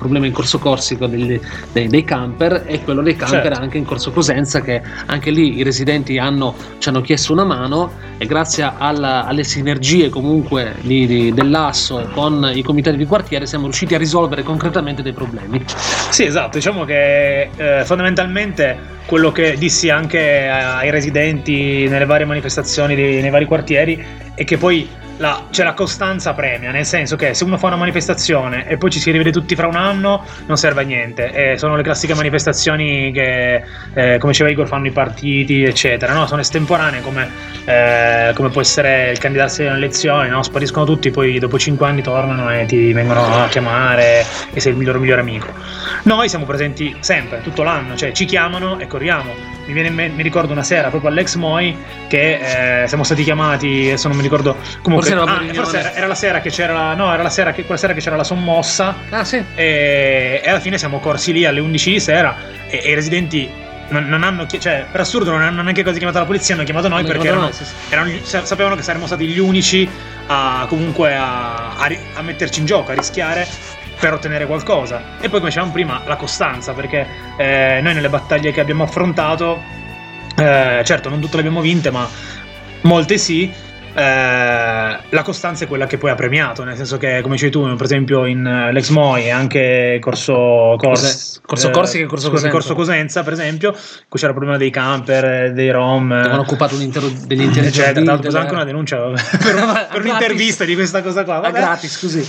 [SPEAKER 5] problema in Corso Corsico dei, dei, dei camper e quello dei camper
[SPEAKER 4] certo.
[SPEAKER 5] anche in Corso Cosenza, che anche lì i residenti hanno, ci hanno chiesto una mano e grazie alla, alle sinergie comunque di, di, dell'Asso con i comitati di quartiere siamo riusciti a risolvere concretamente dei problemi.
[SPEAKER 4] Sì, esatto, diciamo che eh, fondamentalmente quello che dissi anche ai residenti nelle varie manifestazioni dei, nei vari quartieri è che poi la, cioè la costanza premia, nel senso che se uno fa una manifestazione e poi ci si rivede tutti fra un anno non serve a niente, e sono le classiche manifestazioni che eh, come diceva Igor fanno i partiti eccetera, no? Sono estemporanee come, eh, come può essere il candidarsi alle elezioni, no? Spariscono tutti, poi dopo cinque anni tornano e ti vengono a chiamare e sei il loro migliore amico. Noi siamo presenti sempre, tutto l'anno, cioè ci chiamano e corriamo. Mi, viene in me- mi ricordo una sera proprio all'Ex Moi che eh, siamo stati chiamati, adesso non mi ricordo comunque,
[SPEAKER 5] forse,
[SPEAKER 4] ah, forse era, era la sera che c'era la, no era la sera che quella sera che c'era la sommossa,
[SPEAKER 5] ah sì
[SPEAKER 4] e, e alla fine siamo corsi lì alle undici di sera e, e i residenti non, non hanno, cioè per assurdo non hanno neanche quasi chiamato la polizia, hanno chiamato noi, hanno perché erano, noi, sì, sì. Erano, sapevano che saremmo stati gli unici a comunque a, a, a metterci in gioco, a rischiare per ottenere qualcosa. E poi come dicevamo prima la costanza, perché eh, noi nelle battaglie che abbiamo affrontato eh, certo non tutte le abbiamo vinte ma molte sì, eh, la costanza è quella che poi ha premiato, nel senso che come dicevi tu per esempio in uh, l'Ex Moi e anche Corso Cors-
[SPEAKER 5] Corso Corsica e Corso Cosenza.
[SPEAKER 4] Corso Cosenza per esempio, qui c'era il problema dei camper, dei rom,
[SPEAKER 5] avevano occupato un intero degli interi
[SPEAKER 4] cioè,
[SPEAKER 5] giardini,
[SPEAKER 4] tra l'altro
[SPEAKER 5] delle...
[SPEAKER 4] anche una denuncia per, un, per un'intervista di questa cosa qua, vabbè.
[SPEAKER 5] A gratis così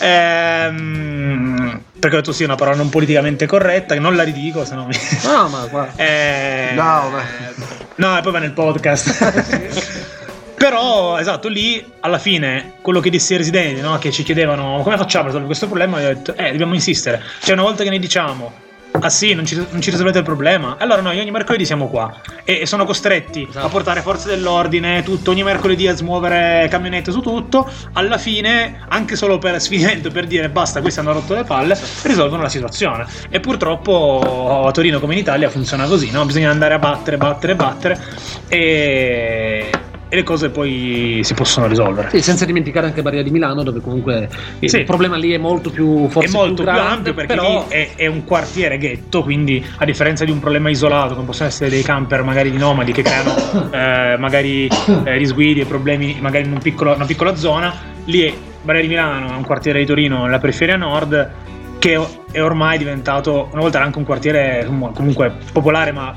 [SPEAKER 4] ehm, perché ho detto sì, una parola non politicamente corretta, che non la ridico, se no mi...
[SPEAKER 5] No, ma guarda.
[SPEAKER 4] Eh,
[SPEAKER 2] no,
[SPEAKER 4] no, e poi va nel podcast. Però, esatto, lì alla fine quello che dissi ai residenti, no, che ci chiedevano come facciamo a risolvere questo problema, io ho detto, eh, dobbiamo insistere. Cioè, una volta che ne diciamo ah sì, non ci, non ci risolvete il problema, allora noi ogni mercoledì siamo qua e, e sono costretti esatto. a portare forze dell'ordine, tutto, ogni mercoledì a smuovere camionette su tutto. Alla fine, anche solo per sfinimento, per dire basta, questi hanno rotto le palle, risolvono la situazione. E purtroppo a Torino come in Italia funziona così, no? Bisogna andare a battere, battere, battere e... e le cose poi si possono risolvere.
[SPEAKER 5] Sì, senza dimenticare anche Barriera di Milano, dove comunque il sì. problema lì è molto più forse
[SPEAKER 4] è molto più,
[SPEAKER 5] grande,
[SPEAKER 4] più ampio, perché
[SPEAKER 5] però...
[SPEAKER 4] lì è, è un quartiere ghetto, quindi a differenza di un problema isolato come possono essere dei camper magari di nomadi che creano eh, magari eh, risguidi e problemi magari in un piccolo, una piccola zona, lì è Barriera di Milano, è un quartiere di Torino nella periferia nord che è ormai diventato, una volta era anche un quartiere comunque popolare ma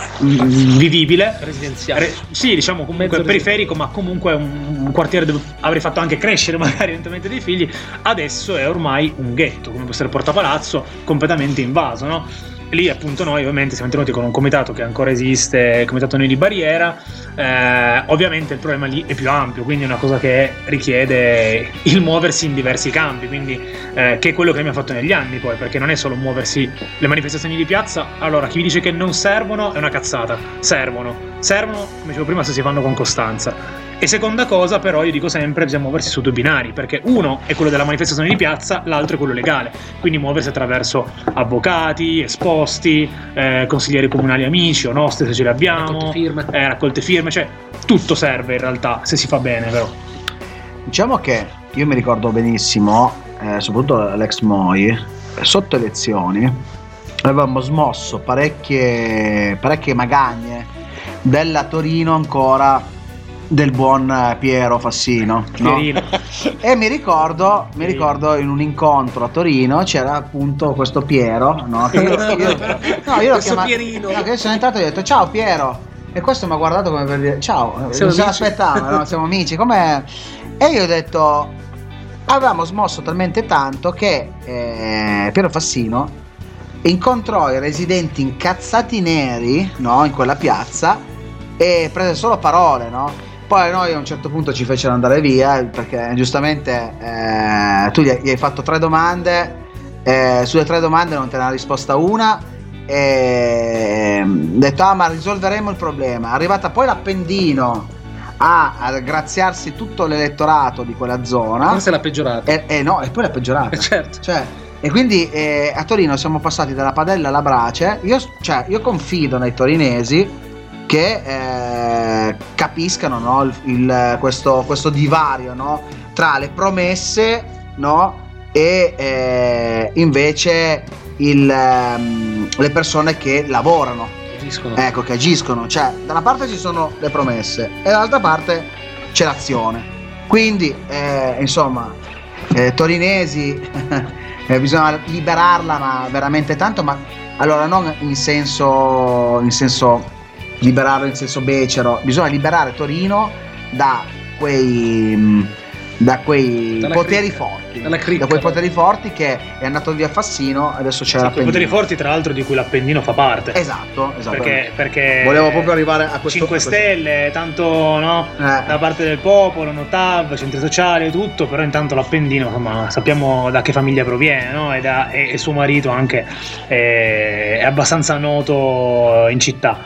[SPEAKER 4] vivibile,
[SPEAKER 5] residenziale,
[SPEAKER 4] Re, sì, diciamo comunque Mezzo periferico, ma comunque un, un quartiere dove avrei fatto anche crescere magari eventualmente dei figli. Adesso è ormai un ghetto, come può essere Porta Palazzo, completamente invaso, no? Lì appunto noi ovviamente siamo tenuti con un comitato che ancora esiste, il comitato noi di Barriera. Eh, ovviamente il problema lì è più ampio, quindi è una cosa che richiede il muoversi in diversi campi, quindi eh, che è quello che abbiamo fatto negli anni poi, perché non è solo muoversi le manifestazioni di piazza. Allora chi vi dice che non servono è una cazzata, servono, servono come dicevo prima se si fanno con costanza. E seconda cosa, però, io dico sempre bisogna muoversi su due binari, perché uno è quello della manifestazione di piazza, l'altro è quello legale, quindi muoversi attraverso avvocati, esposti, eh, consiglieri comunali amici o nostri se ce li abbiamo,
[SPEAKER 5] raccolte firme,
[SPEAKER 4] eh, raccolte firme, cioè tutto serve in realtà se si fa bene, però.
[SPEAKER 2] Diciamo che io mi ricordo benissimo, eh, soprattutto all'Ex Moi, sotto elezioni avevamo smosso parecchie, parecchie magagne della Torino ancora del buon Piero Fassino, no? E mi ricordo, mi ricordo in un incontro a Torino c'era appunto questo Piero, no? Che io, io, no, io l'ho chiamato Pierino. No, che sono entrato e ho detto ciao Piero, e questo mi ha guardato come per dire ciao, non se l'aspettava, no? Siamo amici, com'è? E io ho detto avevamo smosso talmente tanto che eh, Piero Fassino incontrò i residenti incazzati neri, no? In quella piazza, e prese solo parole, no? Poi noi a un certo punto ci fecero andare via perché giustamente eh, tu gli hai, gli hai fatto tre domande, eh, sulle tre domande non te ne ha risposta una, e ha detto ah ma risolveremo il problema. È arrivata poi l'Appendino a, a graziarsi tutto l'elettorato di quella zona,
[SPEAKER 5] forse l'ha peggiorata,
[SPEAKER 2] e, e no, e poi l'ha peggiorata,
[SPEAKER 5] certo,
[SPEAKER 2] cioè, e quindi eh, a Torino siamo passati dalla padella alla brace. Io, cioè, io confido nei torinesi che eh, capiscano, no, il, il, questo, questo divario, no, tra le promesse, no, e eh, invece il, um, le persone che lavorano,
[SPEAKER 5] agiscono.
[SPEAKER 2] ecco, che agiscono. Cioè, da una parte ci sono le promesse e dall'altra parte c'è l'azione. Quindi, eh, insomma, eh, torinesi, eh, bisogna liberarla, ma veramente tanto. Ma allora, non in senso, in senso liberarlo in senso becero, bisogna liberare Torino da quei da quei Dalla poteri cricca. forti Dalla cricca, da quei poteri forti che è andato via Fassino, adesso c'è sì,
[SPEAKER 4] quei poteri forti tra l'altro di cui l'Appennino fa parte.
[SPEAKER 2] Esatto, esatto.
[SPEAKER 4] Perché, perché
[SPEAKER 2] volevo proprio arrivare a questo
[SPEAKER 4] cinque Stelle, tanto no, eh. da parte del popolo, Notav, centri sociali e tutto, però intanto l'Appennino, insomma, sappiamo da che famiglia proviene, no? E, da, e, e suo marito anche è, è abbastanza noto in città,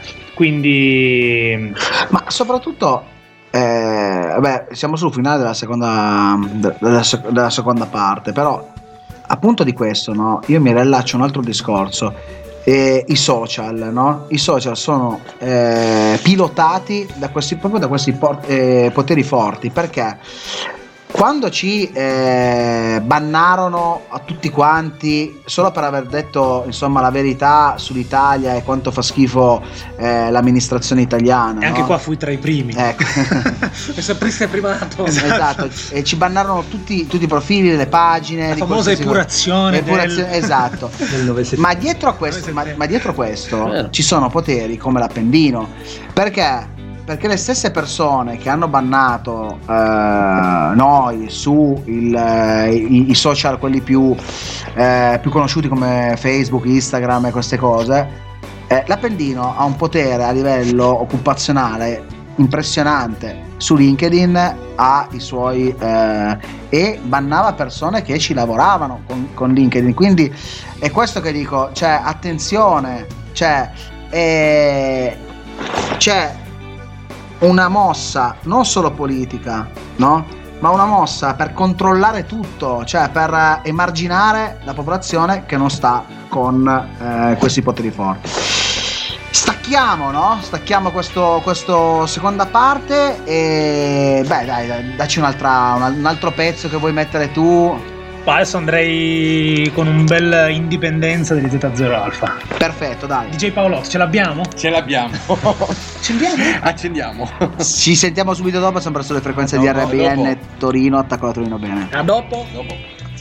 [SPEAKER 4] quindi
[SPEAKER 2] ma soprattutto Eh, vabbè, siamo sul finale della seconda, della, della seconda parte, però appunto di questo, no? Io mi rilaccio un altro discorso. Eh, I social, no? I social sono eh, pilotati da questi, proprio da questi por- eh, poteri forti, perché quando ci eh, bannarono a tutti quanti solo per aver detto insomma la verità sull'Italia e quanto fa schifo eh, l'amministrazione italiana,
[SPEAKER 4] e anche
[SPEAKER 2] no?
[SPEAKER 4] qua fui tra i primi,
[SPEAKER 2] ecco.
[SPEAKER 5] è sapriste primato,
[SPEAKER 2] esatto, e ci bannarono tutti, tutti i profili, le pagine,
[SPEAKER 4] la di famosa epurazione,
[SPEAKER 2] epurazione
[SPEAKER 4] del...
[SPEAKER 2] esatto. ma dietro a questo ma, ma dietro a questo eh. ci sono poteri come l'Appendino, perché perché le stesse persone che hanno bannato eh, noi su il, eh, i, i social, quelli più, eh, più conosciuti come Facebook, Instagram e queste cose, eh, l'Appendino ha un potere a livello occupazionale impressionante. Su LinkedIn ha i suoi eh, e bannava persone che ci lavoravano con, con LinkedIn, quindi è questo che dico, cioè attenzione, cioè è, c'è una mossa non solo politica, no? Ma una mossa per controllare tutto, cioè per emarginare la popolazione che non sta con eh, questi poteri forti. Stacchiamo, no? Stacchiamo questo, questo seconda parte e beh dai, dacci un'altra, un altro pezzo che vuoi mettere tu.
[SPEAKER 4] Adesso andrei con un bel Indipendenza degli Z zero Alfa.
[SPEAKER 2] Perfetto, dai.
[SPEAKER 4] D J Paolo, ce l'abbiamo?
[SPEAKER 6] Ce l'abbiamo.
[SPEAKER 4] Accendiamo?
[SPEAKER 6] Accendiamo.
[SPEAKER 2] Ci sentiamo subito dopo, sempre sulle frequenze no, di R B N dopo. Torino, attacco la Torino bene.
[SPEAKER 5] A dopo.
[SPEAKER 6] Dopo.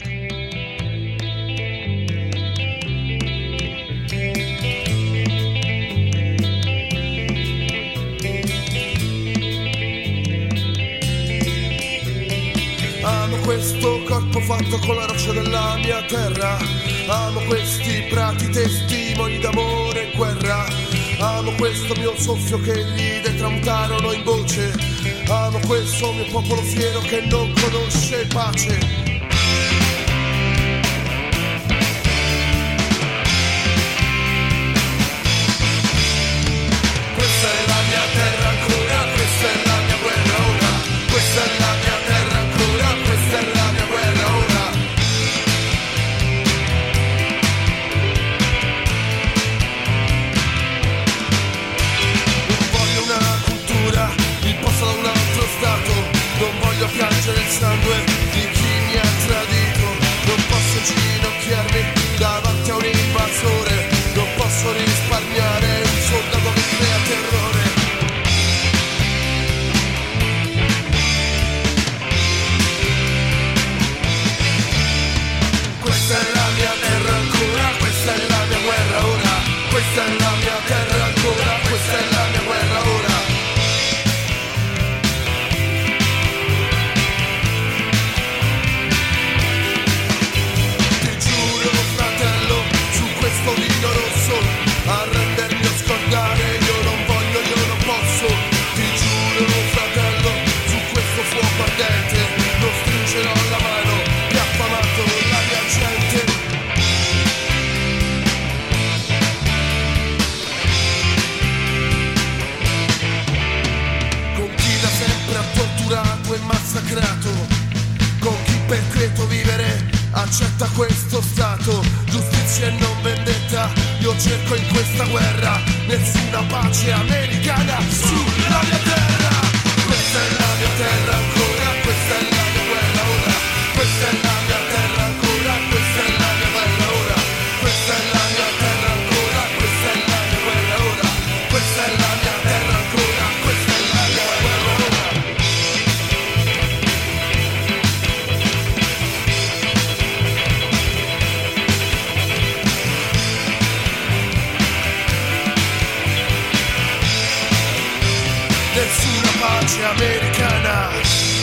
[SPEAKER 3] Amo questo corpo fatto con la roccia della mia terra. Amo questi prati testimoni d'amore e guerra. Amo questo mio soffio che gli detramutarono in voce. Amo questo mio popolo fiero che non conosce pace. Questa è la mia terra ancora, questa è la mia guerra ora. Questa è la mia terra ancora, questa è la mia guerra ora. Non voglio una cultura imposta da un altro stato. Non voglio piangere il sangue di chi mi ha tradito. Non posso ginocchiarmi davanti a un invasore. Non posso risparmiare un soldato che crea terrore. Questa è la mia terra ancora, questa è la mia guerra ora. Questa è la mia terra ancora, questa è la mia guerra ora. Ti giuro fratello, su questo vino rosso, a rendermi o scordare, io non voglio, io non posso. Ti giuro fratello, su questo fuoco ardente, non stringerò la mano che ha affamato la mia gente. Con chi da sempre ha torturato e massacrato, con chi per credo vivere accetta questo stato. Giustizia e non vendetta, io cerco in questa guerra nessuna pace americana sulla mia terra. Questa è la mia terra ancora, questa è la mia guerra ora. Questa è la mia terra ancora, questa è la mia guerra ora. Questa è americana.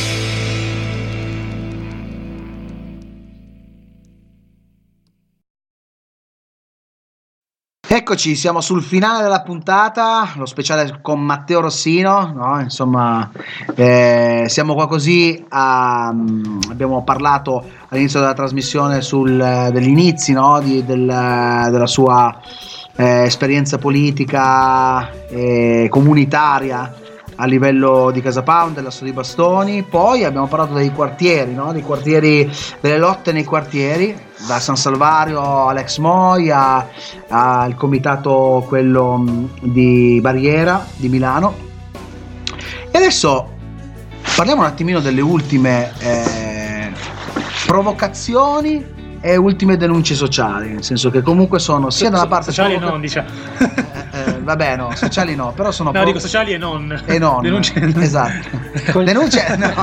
[SPEAKER 2] Eccoci, siamo sul finale della puntata, lo speciale con Matteo Rossino, no? Insomma, eh, siamo qua così, a, um, abbiamo parlato all'inizio della trasmissione sul, degli inizi, no? Di, del, della sua eh, esperienza politica e comunitaria a livello di Casa Pound, dell'Asso di Bastoni. Poi abbiamo parlato dei quartieri, no? Dei quartieri, delle lotte nei quartieri, da San Salvario all'Ex Moi al comitato quello di Barriera di Milano. E adesso parliamo un attimino delle ultime eh, provocazioni e ultime denunce sociali, nel senso che comunque sono sia dalla parte
[SPEAKER 4] sociali
[SPEAKER 2] provoca-
[SPEAKER 4] e non, diciamo.
[SPEAKER 2] eh, eh, vabbè, no, sociali no, però sono
[SPEAKER 4] no,
[SPEAKER 2] pro-
[SPEAKER 4] dico sociali e non.
[SPEAKER 2] E non.
[SPEAKER 4] Denunce.
[SPEAKER 2] Esatto. Denunce no.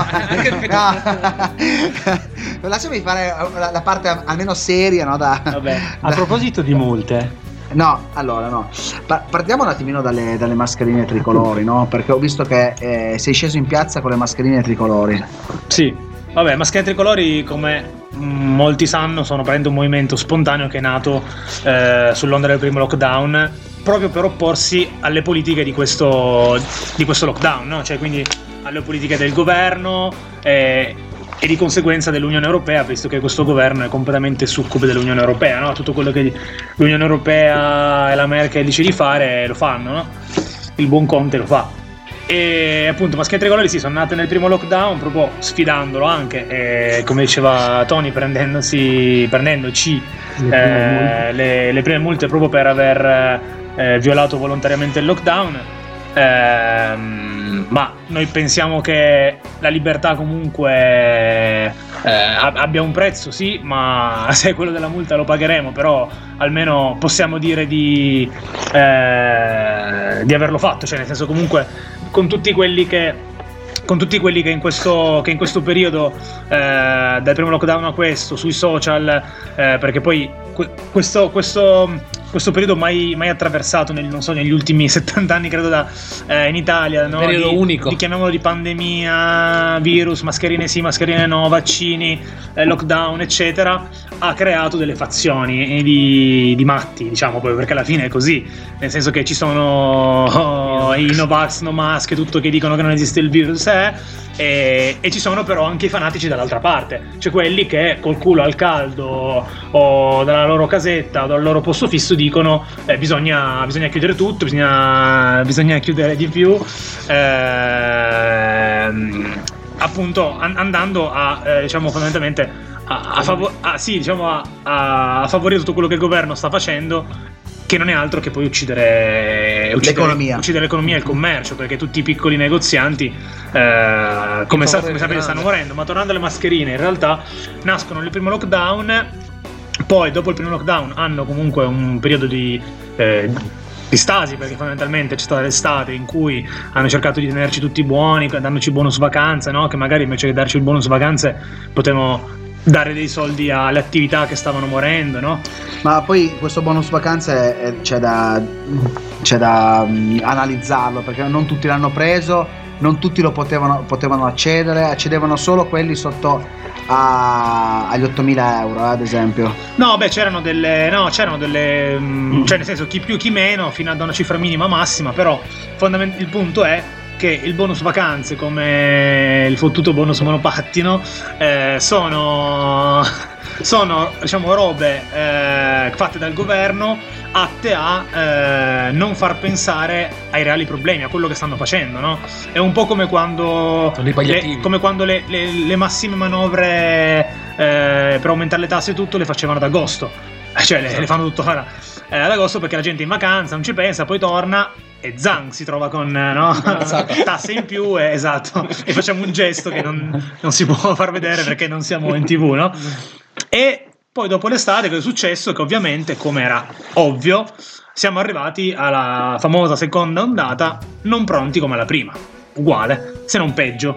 [SPEAKER 2] no. Lasciami fare la, la parte almeno seria, no, da,
[SPEAKER 4] Vabbè.
[SPEAKER 6] A
[SPEAKER 2] da...
[SPEAKER 6] proposito di multe.
[SPEAKER 2] No, allora no. Pa- partiamo un attimino dalle, dalle mascherine tricolori, no? Perché ho visto che eh, sei sceso in piazza con le mascherine tricolori.
[SPEAKER 4] Sì, vabbè, mascherine tricolori, come molti sanno, sono praticamente un movimento spontaneo che è nato eh, sull'onda del primo lockdown, proprio per opporsi alle politiche di questo, di questo lockdown, no? Cioè, quindi alle politiche del governo eh, e di conseguenza dell'Unione Europea, visto che questo governo è completamente succube dell'Unione Europea, no? Tutto quello che l'Unione Europea e la Merkel dice di fare lo fanno, no? Il buon Conte lo fa. E appunto mascherine tricolori sì, sono nate nel primo lockdown, proprio sfidandolo anche, e, come diceva Tony, prendendosi, prendendoci le, eh, le, le prime multe proprio per aver eh, violato volontariamente il lockdown. Eh, ma noi pensiamo che la libertà comunque eh, abbia un prezzo, sì, ma se quello della multa lo pagheremo, però almeno possiamo dire di, eh, di averlo fatto, cioè nel senso, comunque con tutti quelli che con tutti quelli che in questo, che in questo periodo eh, dal primo lockdown a questo sui social, eh, perché poi que- questo, questo, questo periodo mai, mai attraversato nel, non so, negli ultimi settanta anni credo da, eh, in Italia, no?
[SPEAKER 5] Periodo
[SPEAKER 4] di,
[SPEAKER 5] unico,
[SPEAKER 4] di, chiamiamolo di pandemia, virus, mascherine sì, mascherine no, vaccini, eh, lockdown eccetera, ha creato delle fazioni di, di matti, diciamo, poi, perché alla fine è così, nel senso che ci sono oh, i Novax, no mask, tutto, che dicono che non esiste il virus, eh, e, e ci sono però anche i fanatici dall'altra parte, cioè quelli che col culo al caldo o dalla loro casetta o dal loro posto fisso dicono eh, bisogna, bisogna chiudere tutto, bisogna, bisogna chiudere di più, ehm, appunto an- andando a eh, diciamo fondamentalmente a, a, favor- a, sì, diciamo a, a favorire tutto quello che il governo sta facendo, che non è altro che poi uccidere, uccidere
[SPEAKER 2] l'economia,
[SPEAKER 4] uccidere l'economia e il commercio, perché tutti i piccoli negozianti eh, come, sa- come sapete stanno morendo. Ma tornando alle mascherine, in realtà nascono nel primo lockdown, poi dopo il primo lockdown hanno comunque un periodo di eh, di stasi, perché fondamentalmente c'è stata l'estate in cui hanno cercato di tenerci tutti buoni, dandoci bonus vacanze, no? Che magari invece che darci il bonus vacanze potevano dare dei soldi alle attività che stavano morendo, no?
[SPEAKER 2] Ma poi questo bonus vacanze è, c'è da, c'è da um, analizzarlo, perché non tutti l'hanno preso, non tutti lo potevano, potevano accedere, accedevano solo quelli sotto a, agli ottomila euro, eh, ad esempio.
[SPEAKER 4] No, beh, c'erano delle, no, c'erano delle, mm. cioè nel senso chi più chi meno, fino ad una cifra minima massima, però fondament- il punto è che il bonus vacanze, come il fottuto bonus monopattino, eh, sono, sono diciamo robe eh, fatte dal governo, atte a eh, non far pensare ai reali problemi, a quello che stanno facendo, no? È un po' come quando le, come quando le, le, le massime manovre eh, per aumentare le tasse e tutto le facevano ad agosto, cioè le, le fanno tuttora eh, ad agosto, perché la gente è in vacanza, non ci pensa, poi torna e zang, si trova con, no? Tasse in più, e, esatto, e facciamo un gesto che non, non si può far vedere perché non siamo in TV, no? E poi dopo l'estate cosa è successo? Che ovviamente, come era ovvio, siamo arrivati alla famosa seconda ondata non pronti come la prima, uguale, se non peggio.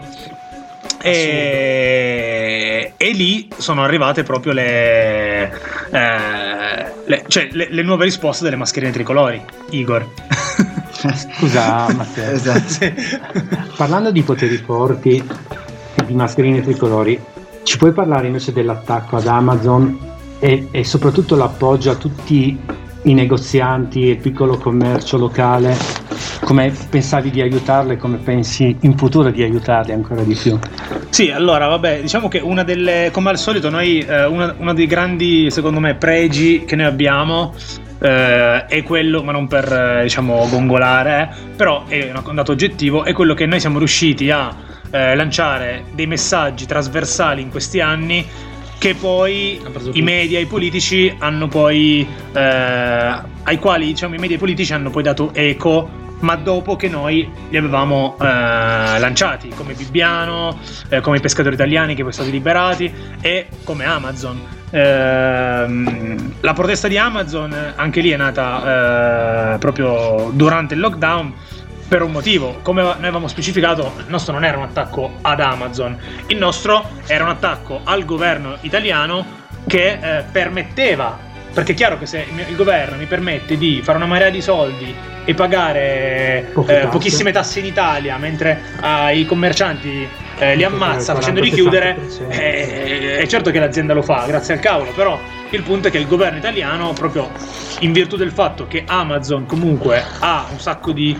[SPEAKER 4] E, e lì sono arrivate proprio le, eh, le, cioè le, le nuove risposte delle mascherine tricolori, Igor.
[SPEAKER 6] Scusa Matteo, esatto. Parlando di poteri forti e di mascherine tricolori, ci puoi parlare invece dell'attacco ad Amazon e, e soprattutto l'appoggio a tutti i negozianti e il piccolo commercio locale? Come pensavi di aiutarle, come pensi in futuro di aiutarli ancora di più?
[SPEAKER 4] Sì, allora vabbè, diciamo che una delle, come al solito noi, eh, una, uno dei grandi secondo me pregi che noi abbiamo eh, è quello, ma non per eh, diciamo gongolare, eh, però è un dato oggettivo, è quello che noi siamo riusciti a eh, lanciare dei messaggi trasversali in questi anni che poi i media e i politici hanno poi eh, ai quali diciamo i media e i politici hanno poi dato eco, ma dopo che noi li avevamo eh, lanciati, come Bibbiano, eh, come i pescatori italiani che poi sono stati liberati, e come Amazon. Eh, la protesta di Amazon anche lì è nata eh, proprio durante il lockdown per un motivo. Come noi avevamo specificato, il nostro non era un attacco ad Amazon, il nostro era un attacco al governo italiano che eh, permetteva, perché è chiaro che se il governo mi permette di fare una marea di soldi e pagare eh, pochissime tasse in Italia, mentre ai uh, commercianti eh, li ammazza facendoli chiudere, eh, è certo che l'azienda lo fa, grazie al cavolo, però il punto è che il governo italiano, proprio in virtù del fatto che Amazon comunque ha un sacco di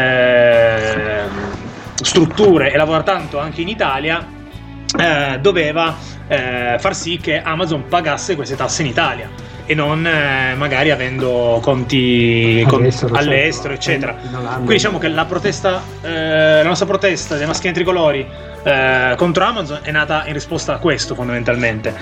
[SPEAKER 4] eh, strutture e lavora tanto anche in Italia, eh, doveva eh, far sì che Amazon pagasse queste tasse in Italia e non eh, magari avendo conti all'estero, con, all'estero certo, eccetera. Quindi diciamo che la protesta, eh, la nostra protesta dei maschini tricolori eh, contro Amazon è nata in risposta a questo, fondamentalmente.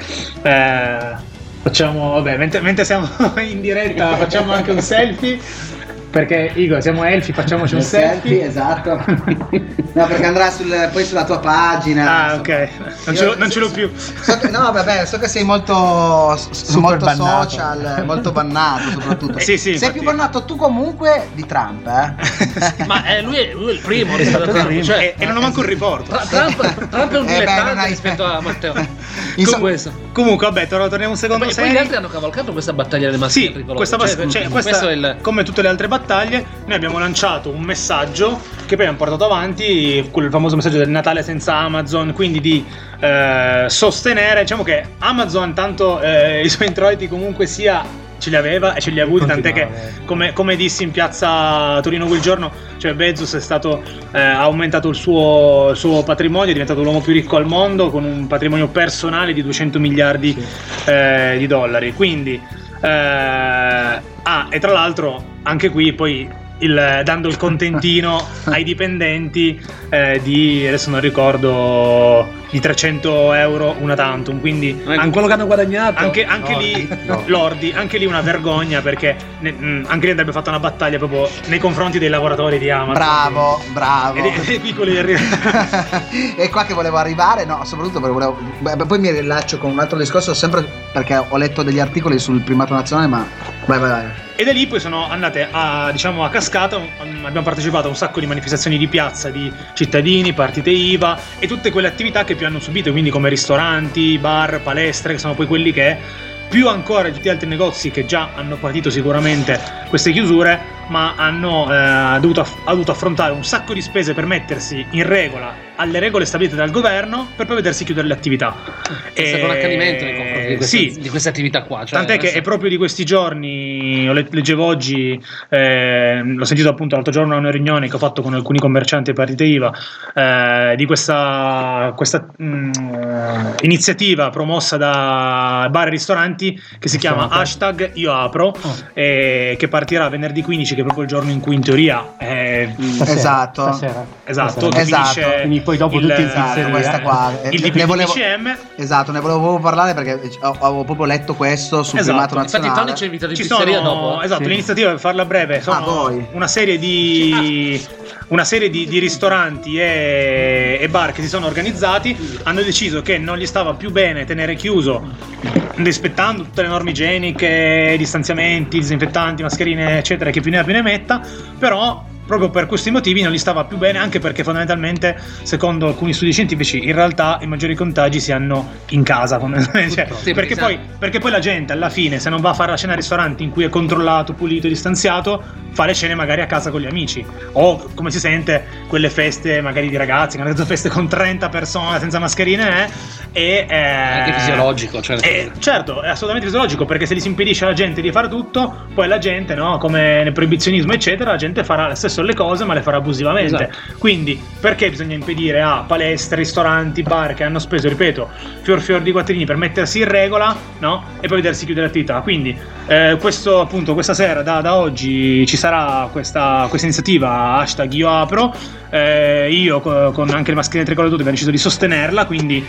[SPEAKER 4] Eh, facciamo, vabbè, mentre, mentre siamo in diretta facciamo anche un selfie, perché Igor, siamo elfi, facciamoci un selfie.
[SPEAKER 2] selfie. Esatto. No, perché andrà sul, poi sulla tua pagina.
[SPEAKER 4] Ah, ok. Non ce, l'ho, non ce l'ho più.
[SPEAKER 2] So che, no, vabbè, so che sei molto, molto
[SPEAKER 6] bannato.
[SPEAKER 2] social, molto bannato soprattutto.
[SPEAKER 4] Eh, sì, sì,
[SPEAKER 2] sei
[SPEAKER 4] infatti.
[SPEAKER 2] più bannato tu comunque di Trump, eh?
[SPEAKER 5] Ma eh, lui, è, lui è il primo rispetto a Trump, cioè,
[SPEAKER 4] e, e non ho manco un riporto.
[SPEAKER 5] Trump, Trump è un
[SPEAKER 2] Eh,
[SPEAKER 5] dilettante
[SPEAKER 2] beh, hai...
[SPEAKER 5] rispetto a Matteo.
[SPEAKER 2] Insomma,
[SPEAKER 5] questo.
[SPEAKER 4] Comunque, vabbè, torniamo un secondo.
[SPEAKER 5] Ma poi gli altri hanno cavalcato questa battaglia delle maschere
[SPEAKER 4] Sì,
[SPEAKER 5] tricolori.
[SPEAKER 4] questa,
[SPEAKER 5] Cioè,
[SPEAKER 4] cioè,
[SPEAKER 5] cioè,
[SPEAKER 4] questa,
[SPEAKER 5] questo è il...
[SPEAKER 4] come tutte le altre battaglie, noi abbiamo lanciato un messaggio che poi abbiamo portato avanti, quel famoso messaggio del Natale senza Amazon, quindi di eh, sostenere, diciamo che Amazon tanto eh, i suoi introiti comunque sia ce li aveva e ce li ha avuti, tant'è che come, come dissi in piazza Torino quel giorno, cioè Bezos è stato eh, ha aumentato il suo, il suo patrimonio, è diventato l'uomo più ricco al mondo con un patrimonio personale di duecento miliardi sì. eh, di dollari, quindi eh, ah, e tra l'altro anche qui poi il, dando il contentino ai dipendenti eh, di, adesso non ricordo, di trecento euro una tantum, quindi
[SPEAKER 5] anche quello che hanno guadagnato
[SPEAKER 4] anche, anche
[SPEAKER 5] no,
[SPEAKER 4] lì
[SPEAKER 5] no.
[SPEAKER 4] lordi, anche lì una vergogna, perché ne, mh, anche lì andrebbe fatta una battaglia proprio nei confronti dei lavoratori di Amazon.
[SPEAKER 2] Bravo, bravo.
[SPEAKER 4] Ed è piccolo di arrivare.
[SPEAKER 2] E qua che volevo arrivare, no, soprattutto perché volevo, beh, poi mi rilaccio con un altro discorso, sempre perché ho letto degli articoli sul primato nazionale, ma vai vai vai.
[SPEAKER 4] E da lì poi sono andate a, diciamo, a cascata, abbiamo partecipato a un sacco di manifestazioni di piazza di cittadini, partite I V A e tutte quelle attività che più hanno subito, quindi come ristoranti, bar, palestre, che sono poi quelli che più ancora di tutti gli altri negozi che già hanno patito sicuramente queste chiusure, ma hanno eh, dovuto, aff- ha dovuto affrontare un sacco di spese per mettersi in regola alle regole stabilite dal governo per poi vedersi chiudere le attività.
[SPEAKER 5] È stato un accanimento nei confronti di queste,
[SPEAKER 4] sì,
[SPEAKER 5] di queste attività qua. Cioè,
[SPEAKER 4] tant'è che è proprio di questi giorni, lo leggevo oggi, eh, l'ho sentito appunto l'altro giorno a una riunione che ho fatto con alcuni commercianti e partite I V A, eh, di questa, questa mh, iniziativa promossa da bar e ristoranti che si chiama hashtag Io Apro, oh. eh, che partirà venerdì quindici, che è proprio il giorno in cui in teoria è...
[SPEAKER 2] Stasera, esatto
[SPEAKER 6] stasera.
[SPEAKER 4] Esatto,
[SPEAKER 2] stasera.
[SPEAKER 4] Esatto.
[SPEAKER 6] Quindi poi dopo
[SPEAKER 4] il,
[SPEAKER 6] tutti in
[SPEAKER 2] esatto, questa qua
[SPEAKER 4] il
[SPEAKER 2] ne, ne volevo,
[SPEAKER 4] D C M.
[SPEAKER 2] Esatto, ne volevo parlare perché avevo proprio letto questo sul
[SPEAKER 4] esatto.
[SPEAKER 2] primato nazionale.
[SPEAKER 5] Infatti Tony ci ha invitato in
[SPEAKER 4] Ci
[SPEAKER 5] pizzeria
[SPEAKER 4] sono,
[SPEAKER 5] dopo.
[SPEAKER 4] esatto,
[SPEAKER 6] sì.
[SPEAKER 4] l'iniziativa, per farla breve, sono
[SPEAKER 2] ah, voi.
[SPEAKER 4] una serie di una serie di, di ristoranti e, e bar che si sono organizzati, hanno deciso che non gli stava più bene tenere chiuso, rispettando tutte le norme igieniche, distanziamenti, disinfettanti, mascherine eccetera, che più ne ha più ne metta, però proprio per questi motivi non gli stava più bene, anche perché fondamentalmente, secondo alcuni studi scientifici, in realtà i maggiori contagi si hanno in casa, cioè, sì, perché, poi, perché poi la gente alla fine, se non va a fare la cena a ristoranti in cui è controllato, pulito e distanziato, fa le cene magari a casa con gli amici, o come si sente quelle feste magari di ragazzi che hanno detto feste con trenta persone senza mascherine, eh, e eh,
[SPEAKER 5] anche fisiologico, certo.
[SPEAKER 4] Eh, certo, è assolutamente fisiologico, perché se gli si impedisce alla gente di fare tutto, poi la gente, no, come nel proibizionismo eccetera, la gente farà stesso le cose ma le farà abusivamente. Esatto. Quindi perché bisogna impedire a palestre, ristoranti, bar che hanno speso, ripeto, fior fior di quattrini per mettersi in regola, no, e poi vedersi chiudere l'attività. Quindi eh, questo appunto questa sera da, da oggi ci sarà questa, questa iniziativa hashtag io apro, eh, io co- con anche le mascherine tricolore tutte abbiamo deciso di sostenerla, quindi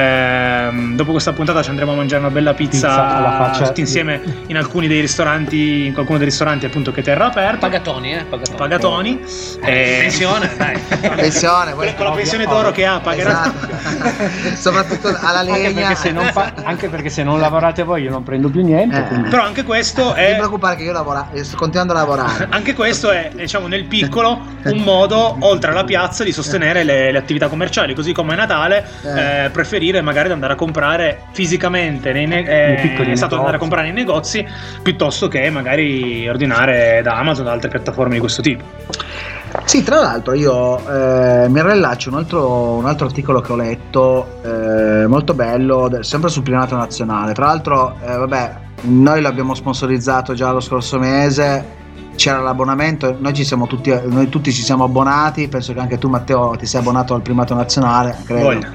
[SPEAKER 4] ehm, dopo questa puntata ci andremo a mangiare una bella pizza, pizza alla faccia tutti insieme in alcuni dei ristoranti, in qualcuno dei ristoranti appunto che terra aperta.
[SPEAKER 5] Pagatoni, eh, pagatoni.
[SPEAKER 4] Pagatoni.
[SPEAKER 5] Eh, pensione, dai.
[SPEAKER 2] Pensione,
[SPEAKER 4] con, con la pensione d'oro che ha pagherà.
[SPEAKER 2] Esatto. Soprattutto alla legna.
[SPEAKER 6] Anche perché, se non fa, anche perché se non lavorate voi io non prendo più niente.
[SPEAKER 2] Eh.
[SPEAKER 4] Però anche questo è.
[SPEAKER 2] Non ti preoccupare che io lavora, sto continuando a lavorare.
[SPEAKER 4] Anche questo è, diciamo, nel piccolo un modo, oltre alla piazza, di sostenere le, le attività commerciali, così come a Natale eh. Eh, preferire magari di andare a comprare fisicamente nei ne- eh, è stato andare a comprare nei negozi piuttosto che magari ordinare da Amazon o da altre piattaforme di questo tipo.
[SPEAKER 2] Sì, tra l'altro io eh, mi rilaccio un altro, un altro articolo che ho letto eh, molto bello, sempre sul primato nazionale. Tra l'altro eh, vabbè, noi l'abbiamo sponsorizzato già lo scorso mese, c'era l'abbonamento, noi ci siamo tutti, noi tutti ci siamo abbonati, penso che anche tu Matteo ti sei abbonato al primato nazionale, credo.
[SPEAKER 5] E,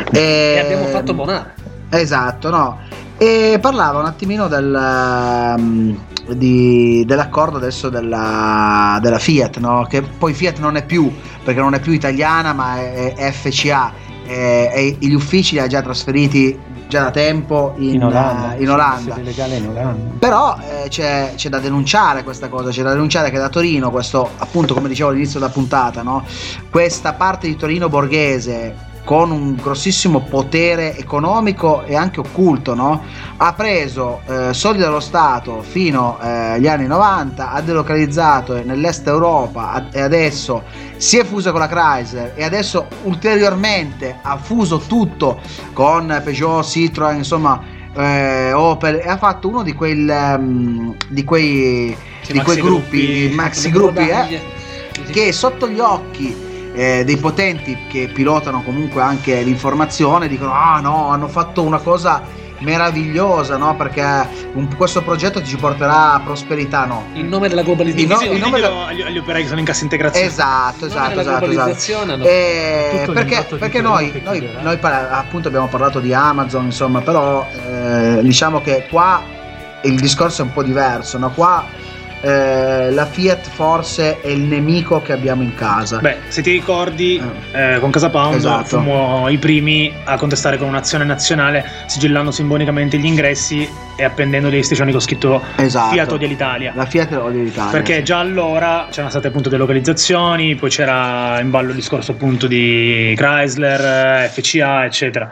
[SPEAKER 5] e abbiamo fatto abbonare.
[SPEAKER 2] Esatto, no. E parlava un attimino del, um, di, dell'accordo adesso della, della Fiat, no? Che poi Fiat non è più, perché non è più italiana ma è, è F C A, e, e gli uffici li ha già trasferiti già da tempo in, in Olanda, uh, in Olanda.
[SPEAKER 6] Sì, legale in Olanda.
[SPEAKER 2] Però eh, c'è, c'è da denunciare questa cosa, c'è da denunciare che da Torino, questo appunto come dicevo all'inizio della puntata, no? Questa parte di Torino borghese con un grossissimo potere economico e anche occulto, no? Ha preso eh, soldi dallo Stato fino eh, agli anni novanta, ha delocalizzato nell'est Europa e adesso si è fuso con la Chrysler e adesso ulteriormente ha fuso tutto con Peugeot, Citroën, insomma eh, Opel, e ha fatto uno di, quel, um, di quei, di quei gruppi, gruppi, maxi gruppi eh, che sotto gli occhi Eh, dei potenti che pilotano comunque anche l'informazione dicono ah no, hanno fatto una cosa meravigliosa, no? Perché un, questo progetto ci porterà a prosperità, no?
[SPEAKER 5] In nome della globalizzazione,
[SPEAKER 2] in, no, in nome
[SPEAKER 4] della... agli, agli operai che sono in cassa integrazione.
[SPEAKER 2] Esatto, esatto, esatto, esatto.
[SPEAKER 5] No.
[SPEAKER 2] E perché, perché noi, noi, noi par- appunto abbiamo parlato di Amazon, insomma, però eh, diciamo che qua il discorso è un po' diverso, no? Qua Eh, la Fiat forse è il nemico che abbiamo in casa.
[SPEAKER 4] Beh, se ti ricordi eh. Eh, con Casa Pound esatto. fummo i primi a contestare con un'azione nazionale, sigillando simbolicamente gli ingressi e appendendo dei striscioni con scritto esatto. Fiat odia l'Italia.
[SPEAKER 2] La Fiat odia l'Italia,
[SPEAKER 4] perché
[SPEAKER 2] sì.
[SPEAKER 4] Già allora c'erano state appunto delocalizzazioni, poi c'era in ballo il discorso appunto di Chrysler, F C A eccetera,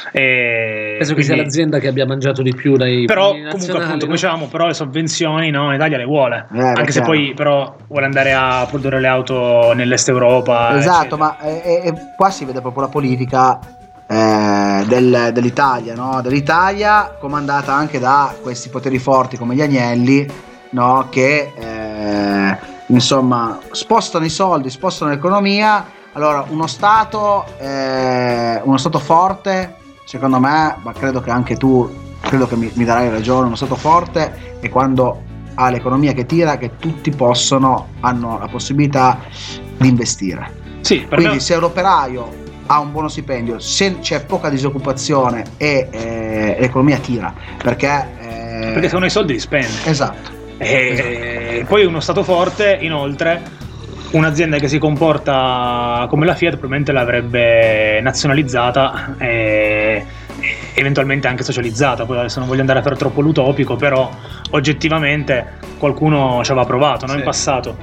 [SPEAKER 4] e
[SPEAKER 5] penso quindi... che sia l'azienda che abbia mangiato di più dai
[SPEAKER 4] però comunque appunto no? Come dicevamo, però le sovvenzioni, no, in Italia le vuole. Eh, anche se
[SPEAKER 2] chiaro.
[SPEAKER 4] Poi però vuole andare a produrre le auto nell'est Europa,
[SPEAKER 2] esatto,
[SPEAKER 4] eccetera.
[SPEAKER 2] Ma eh, eh, qua si vede proprio la politica eh, del, dell'Italia, no? Dell'Italia comandata anche da questi poteri forti come gli Agnelli, no? Che eh, insomma spostano i soldi, spostano l'economia. Allora uno Stato eh, uno Stato forte, secondo me, ma credo che anche tu credo che mi, mi darai ragione, uno Stato forte è quando ha l'economia che tira, che tutti possono, hanno la possibilità di investire.
[SPEAKER 4] Sì,
[SPEAKER 2] quindi
[SPEAKER 4] me...
[SPEAKER 2] se l'operaio ha un buono stipendio, se c'è poca disoccupazione e eh, l'economia tira, perché eh...
[SPEAKER 4] perché se uno ha i soldi li spende.
[SPEAKER 2] Esatto.
[SPEAKER 4] E
[SPEAKER 2] esatto.
[SPEAKER 4] Poi uno Stato forte, inoltre, un'azienda che si comporta come la Fiat probabilmente l'avrebbe nazionalizzata e eventualmente anche socializzata. Poi adesso non voglio andare a fare troppo l'utopico, però oggettivamente qualcuno ci aveva provato, no? Sì. In passato,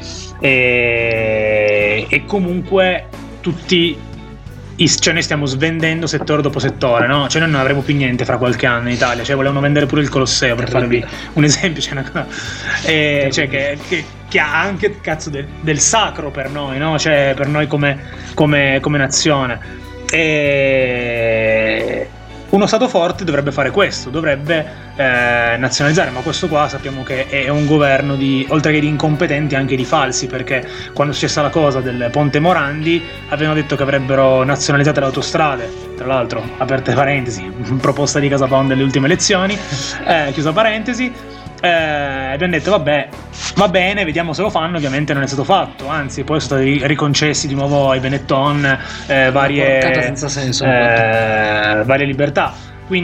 [SPEAKER 4] e, e comunque tutti i, cioè noi stiamo svendendo settore dopo settore, no? Cioè noi non avremo più niente fra qualche anno in Italia, cioè volevano vendere pure il Colosseo, per farvi un esempio, cioè, una cosa, e, cioè che, che che ha anche cazzo del, del sacro per noi, no? Cioè per noi come, come, come nazione. E uno Stato forte dovrebbe fare questo, dovrebbe eh, nazionalizzare, ma questo qua sappiamo che è un governo di, oltre che di incompetenti, anche di falsi, perché quando è successa la cosa del Ponte Morandi avevano detto che avrebbero nazionalizzato le autostrade, tra l'altro, aperte parentesi, proposta di Casa Pound delle ultime elezioni, eh, chiusa parentesi, eh, abbiamo detto vabbè, va bene, vediamo se lo fanno. Ovviamente non è stato fatto, anzi poi sono stati riconcessi di nuovo ai Benetton eh, varie,
[SPEAKER 5] senza senso,
[SPEAKER 4] eh, varie libertà.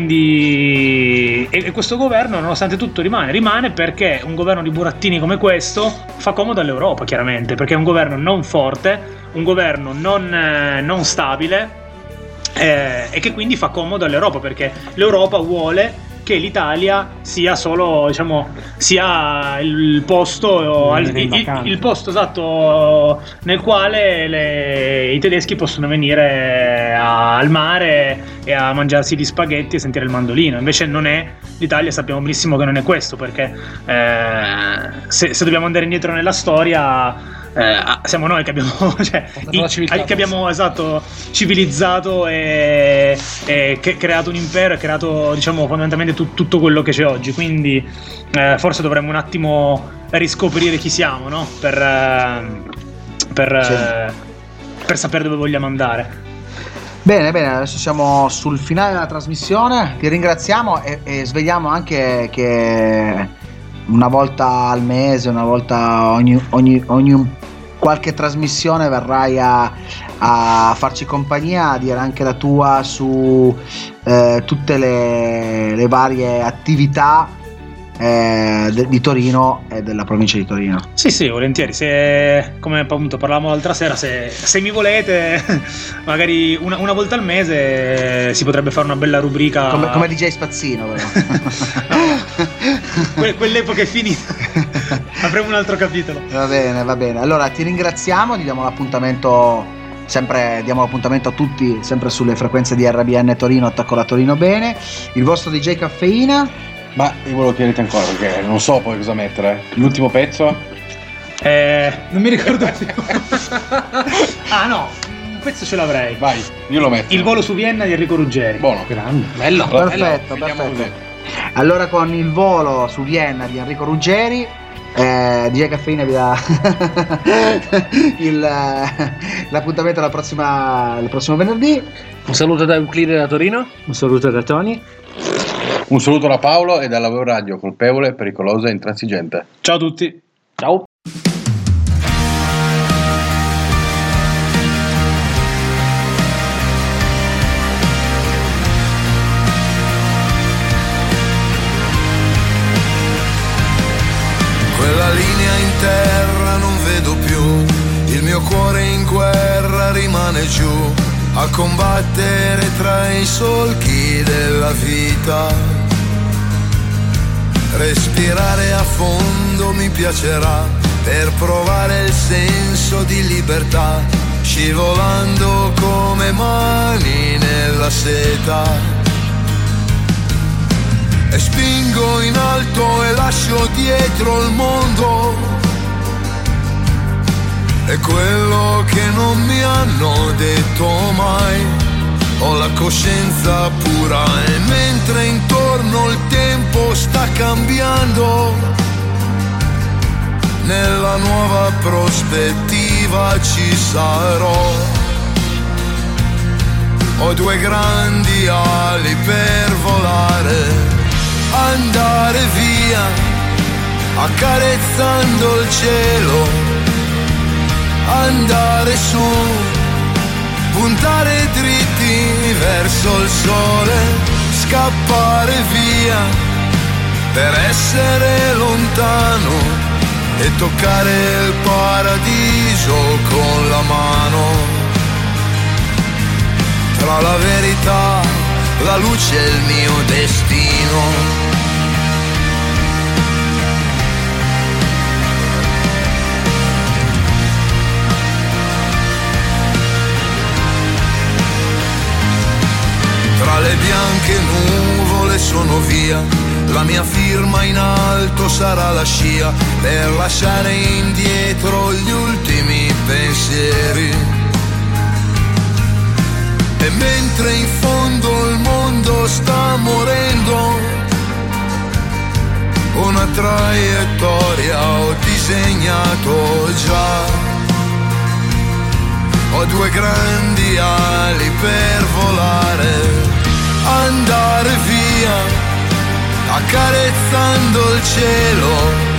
[SPEAKER 4] Quindi e, e questo governo nonostante tutto rimane rimane perché un governo di burattini come questo fa comodo all'Europa, chiaramente, perché è un governo non forte, un governo non, eh, non stabile, eh, e che quindi fa comodo all'Europa, perché l'Europa vuole che l'Italia sia solo, diciamo, sia il posto il, il, il posto esatto nel quale le, i tedeschi possono venire a, al mare e a mangiarsi gli spaghetti e sentire il mandolino. Invece non è, l'Italia sappiamo benissimo che non è questo, perché eh, se, se dobbiamo andare indietro nella storia, Eh, siamo noi che abbiamo, cioè, i, che abbiamo esatto civilizzato e, e che, creato un impero e creato, diciamo, fondamentalmente tu, tutto quello che c'è oggi. Quindi eh, forse dovremmo un attimo riscoprire chi siamo, no? Per, eh, per, sì. eh, per sapere dove vogliamo andare.
[SPEAKER 2] Bene, bene, adesso siamo sul finale della trasmissione. Ti ringraziamo e, e svegliamo anche che una volta al mese, una volta ogni, ogni, ogni qualche trasmissione verrai a, a farci compagnia, a dire anche la tua su eh, tutte le, le varie attività eh, de, di Torino e della provincia di Torino.
[SPEAKER 4] Sì, sì, volentieri. Se, come appunto parlavamo l'altra sera, se, se mi volete, magari una, una volta al mese si potrebbe fare una bella rubrica.
[SPEAKER 2] Come, come D J Spazzino, però.
[SPEAKER 4] Que- quell'epoca è finita. Avremo un altro capitolo.
[SPEAKER 2] Va bene, va bene. Allora ti ringraziamo, gli diamo l'appuntamento, sempre diamo l'appuntamento a tutti, sempre sulle frequenze di R B N Torino, Attacco la Torino Bene. Il vostro D J Caffeina.
[SPEAKER 7] Ma io volevo chiederti ancora, perché non so poi cosa mettere. L'ultimo pezzo?
[SPEAKER 4] Eh, non mi ricordo più. Ah no, un pezzo ce l'avrei.
[SPEAKER 7] Vai, io lo metto.
[SPEAKER 4] Il volo su Vienna di Enrico Ruggeri.
[SPEAKER 7] Buono.
[SPEAKER 4] Grande. Bello.
[SPEAKER 2] Perfetto,
[SPEAKER 7] bello.
[SPEAKER 2] perfetto. Allora con il volo su Vienna di Enrico Ruggeri, eh, D J Caffeina vi dà il, l'appuntamento alla prossima, il prossimo venerdì.
[SPEAKER 5] Un saluto da Euclide da Torino.
[SPEAKER 6] Un saluto da Tony.
[SPEAKER 7] Un saluto da Paolo e dalla Web Radio, colpevole, pericolosa e intransigente.
[SPEAKER 4] Ciao a tutti.
[SPEAKER 5] Ciao.
[SPEAKER 3] Quella linea in terra non vedo più, il mio cuore in guerra rimane giù, a combattere tra i solchi della vita. Respirare a fondo mi piacerà, per provare il senso di libertà, scivolando come mani nella seta. E spingo in alto e lascio dietro il mondo, è quello che non mi hanno detto mai. Ho la coscienza pura e mentre intorno il tempo sta cambiando, nella nuova prospettiva ci sarò. Ho due grandi ali per volare, andare via, accarezzando il cielo, andare su, puntare dritti verso il sole, scappare via per essere lontano e toccare il paradiso con la mano. Tra la verità, la luce e il mio destino. Tra le bianche nuvole sono via, La mia firma in alto sarà la scia per lasciare indietro gli ultimi pensieri. E mentre in fondo il mondo sta morendo, una traiettoria ho disegnato già. Ho due grandi ali per volare, andare via, accarezzando il cielo,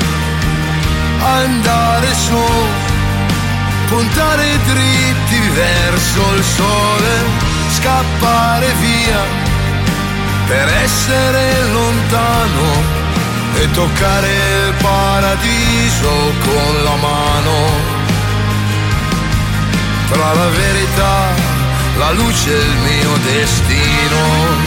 [SPEAKER 3] andare su, puntare dritti verso il sole, scappare via, per essere lontano e toccare il paradiso con la mano. Tra la verità, la luce e il mio destino.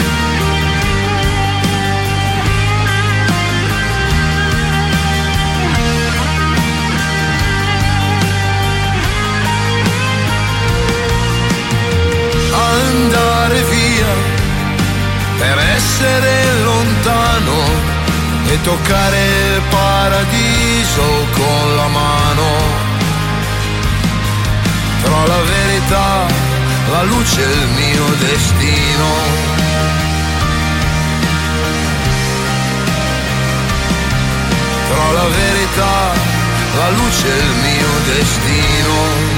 [SPEAKER 3] Andare via per essere lontano e toccare il paradiso con la mano. Tra la verità, la luce e il mio destino. Tra la verità, la luce e il mio destino.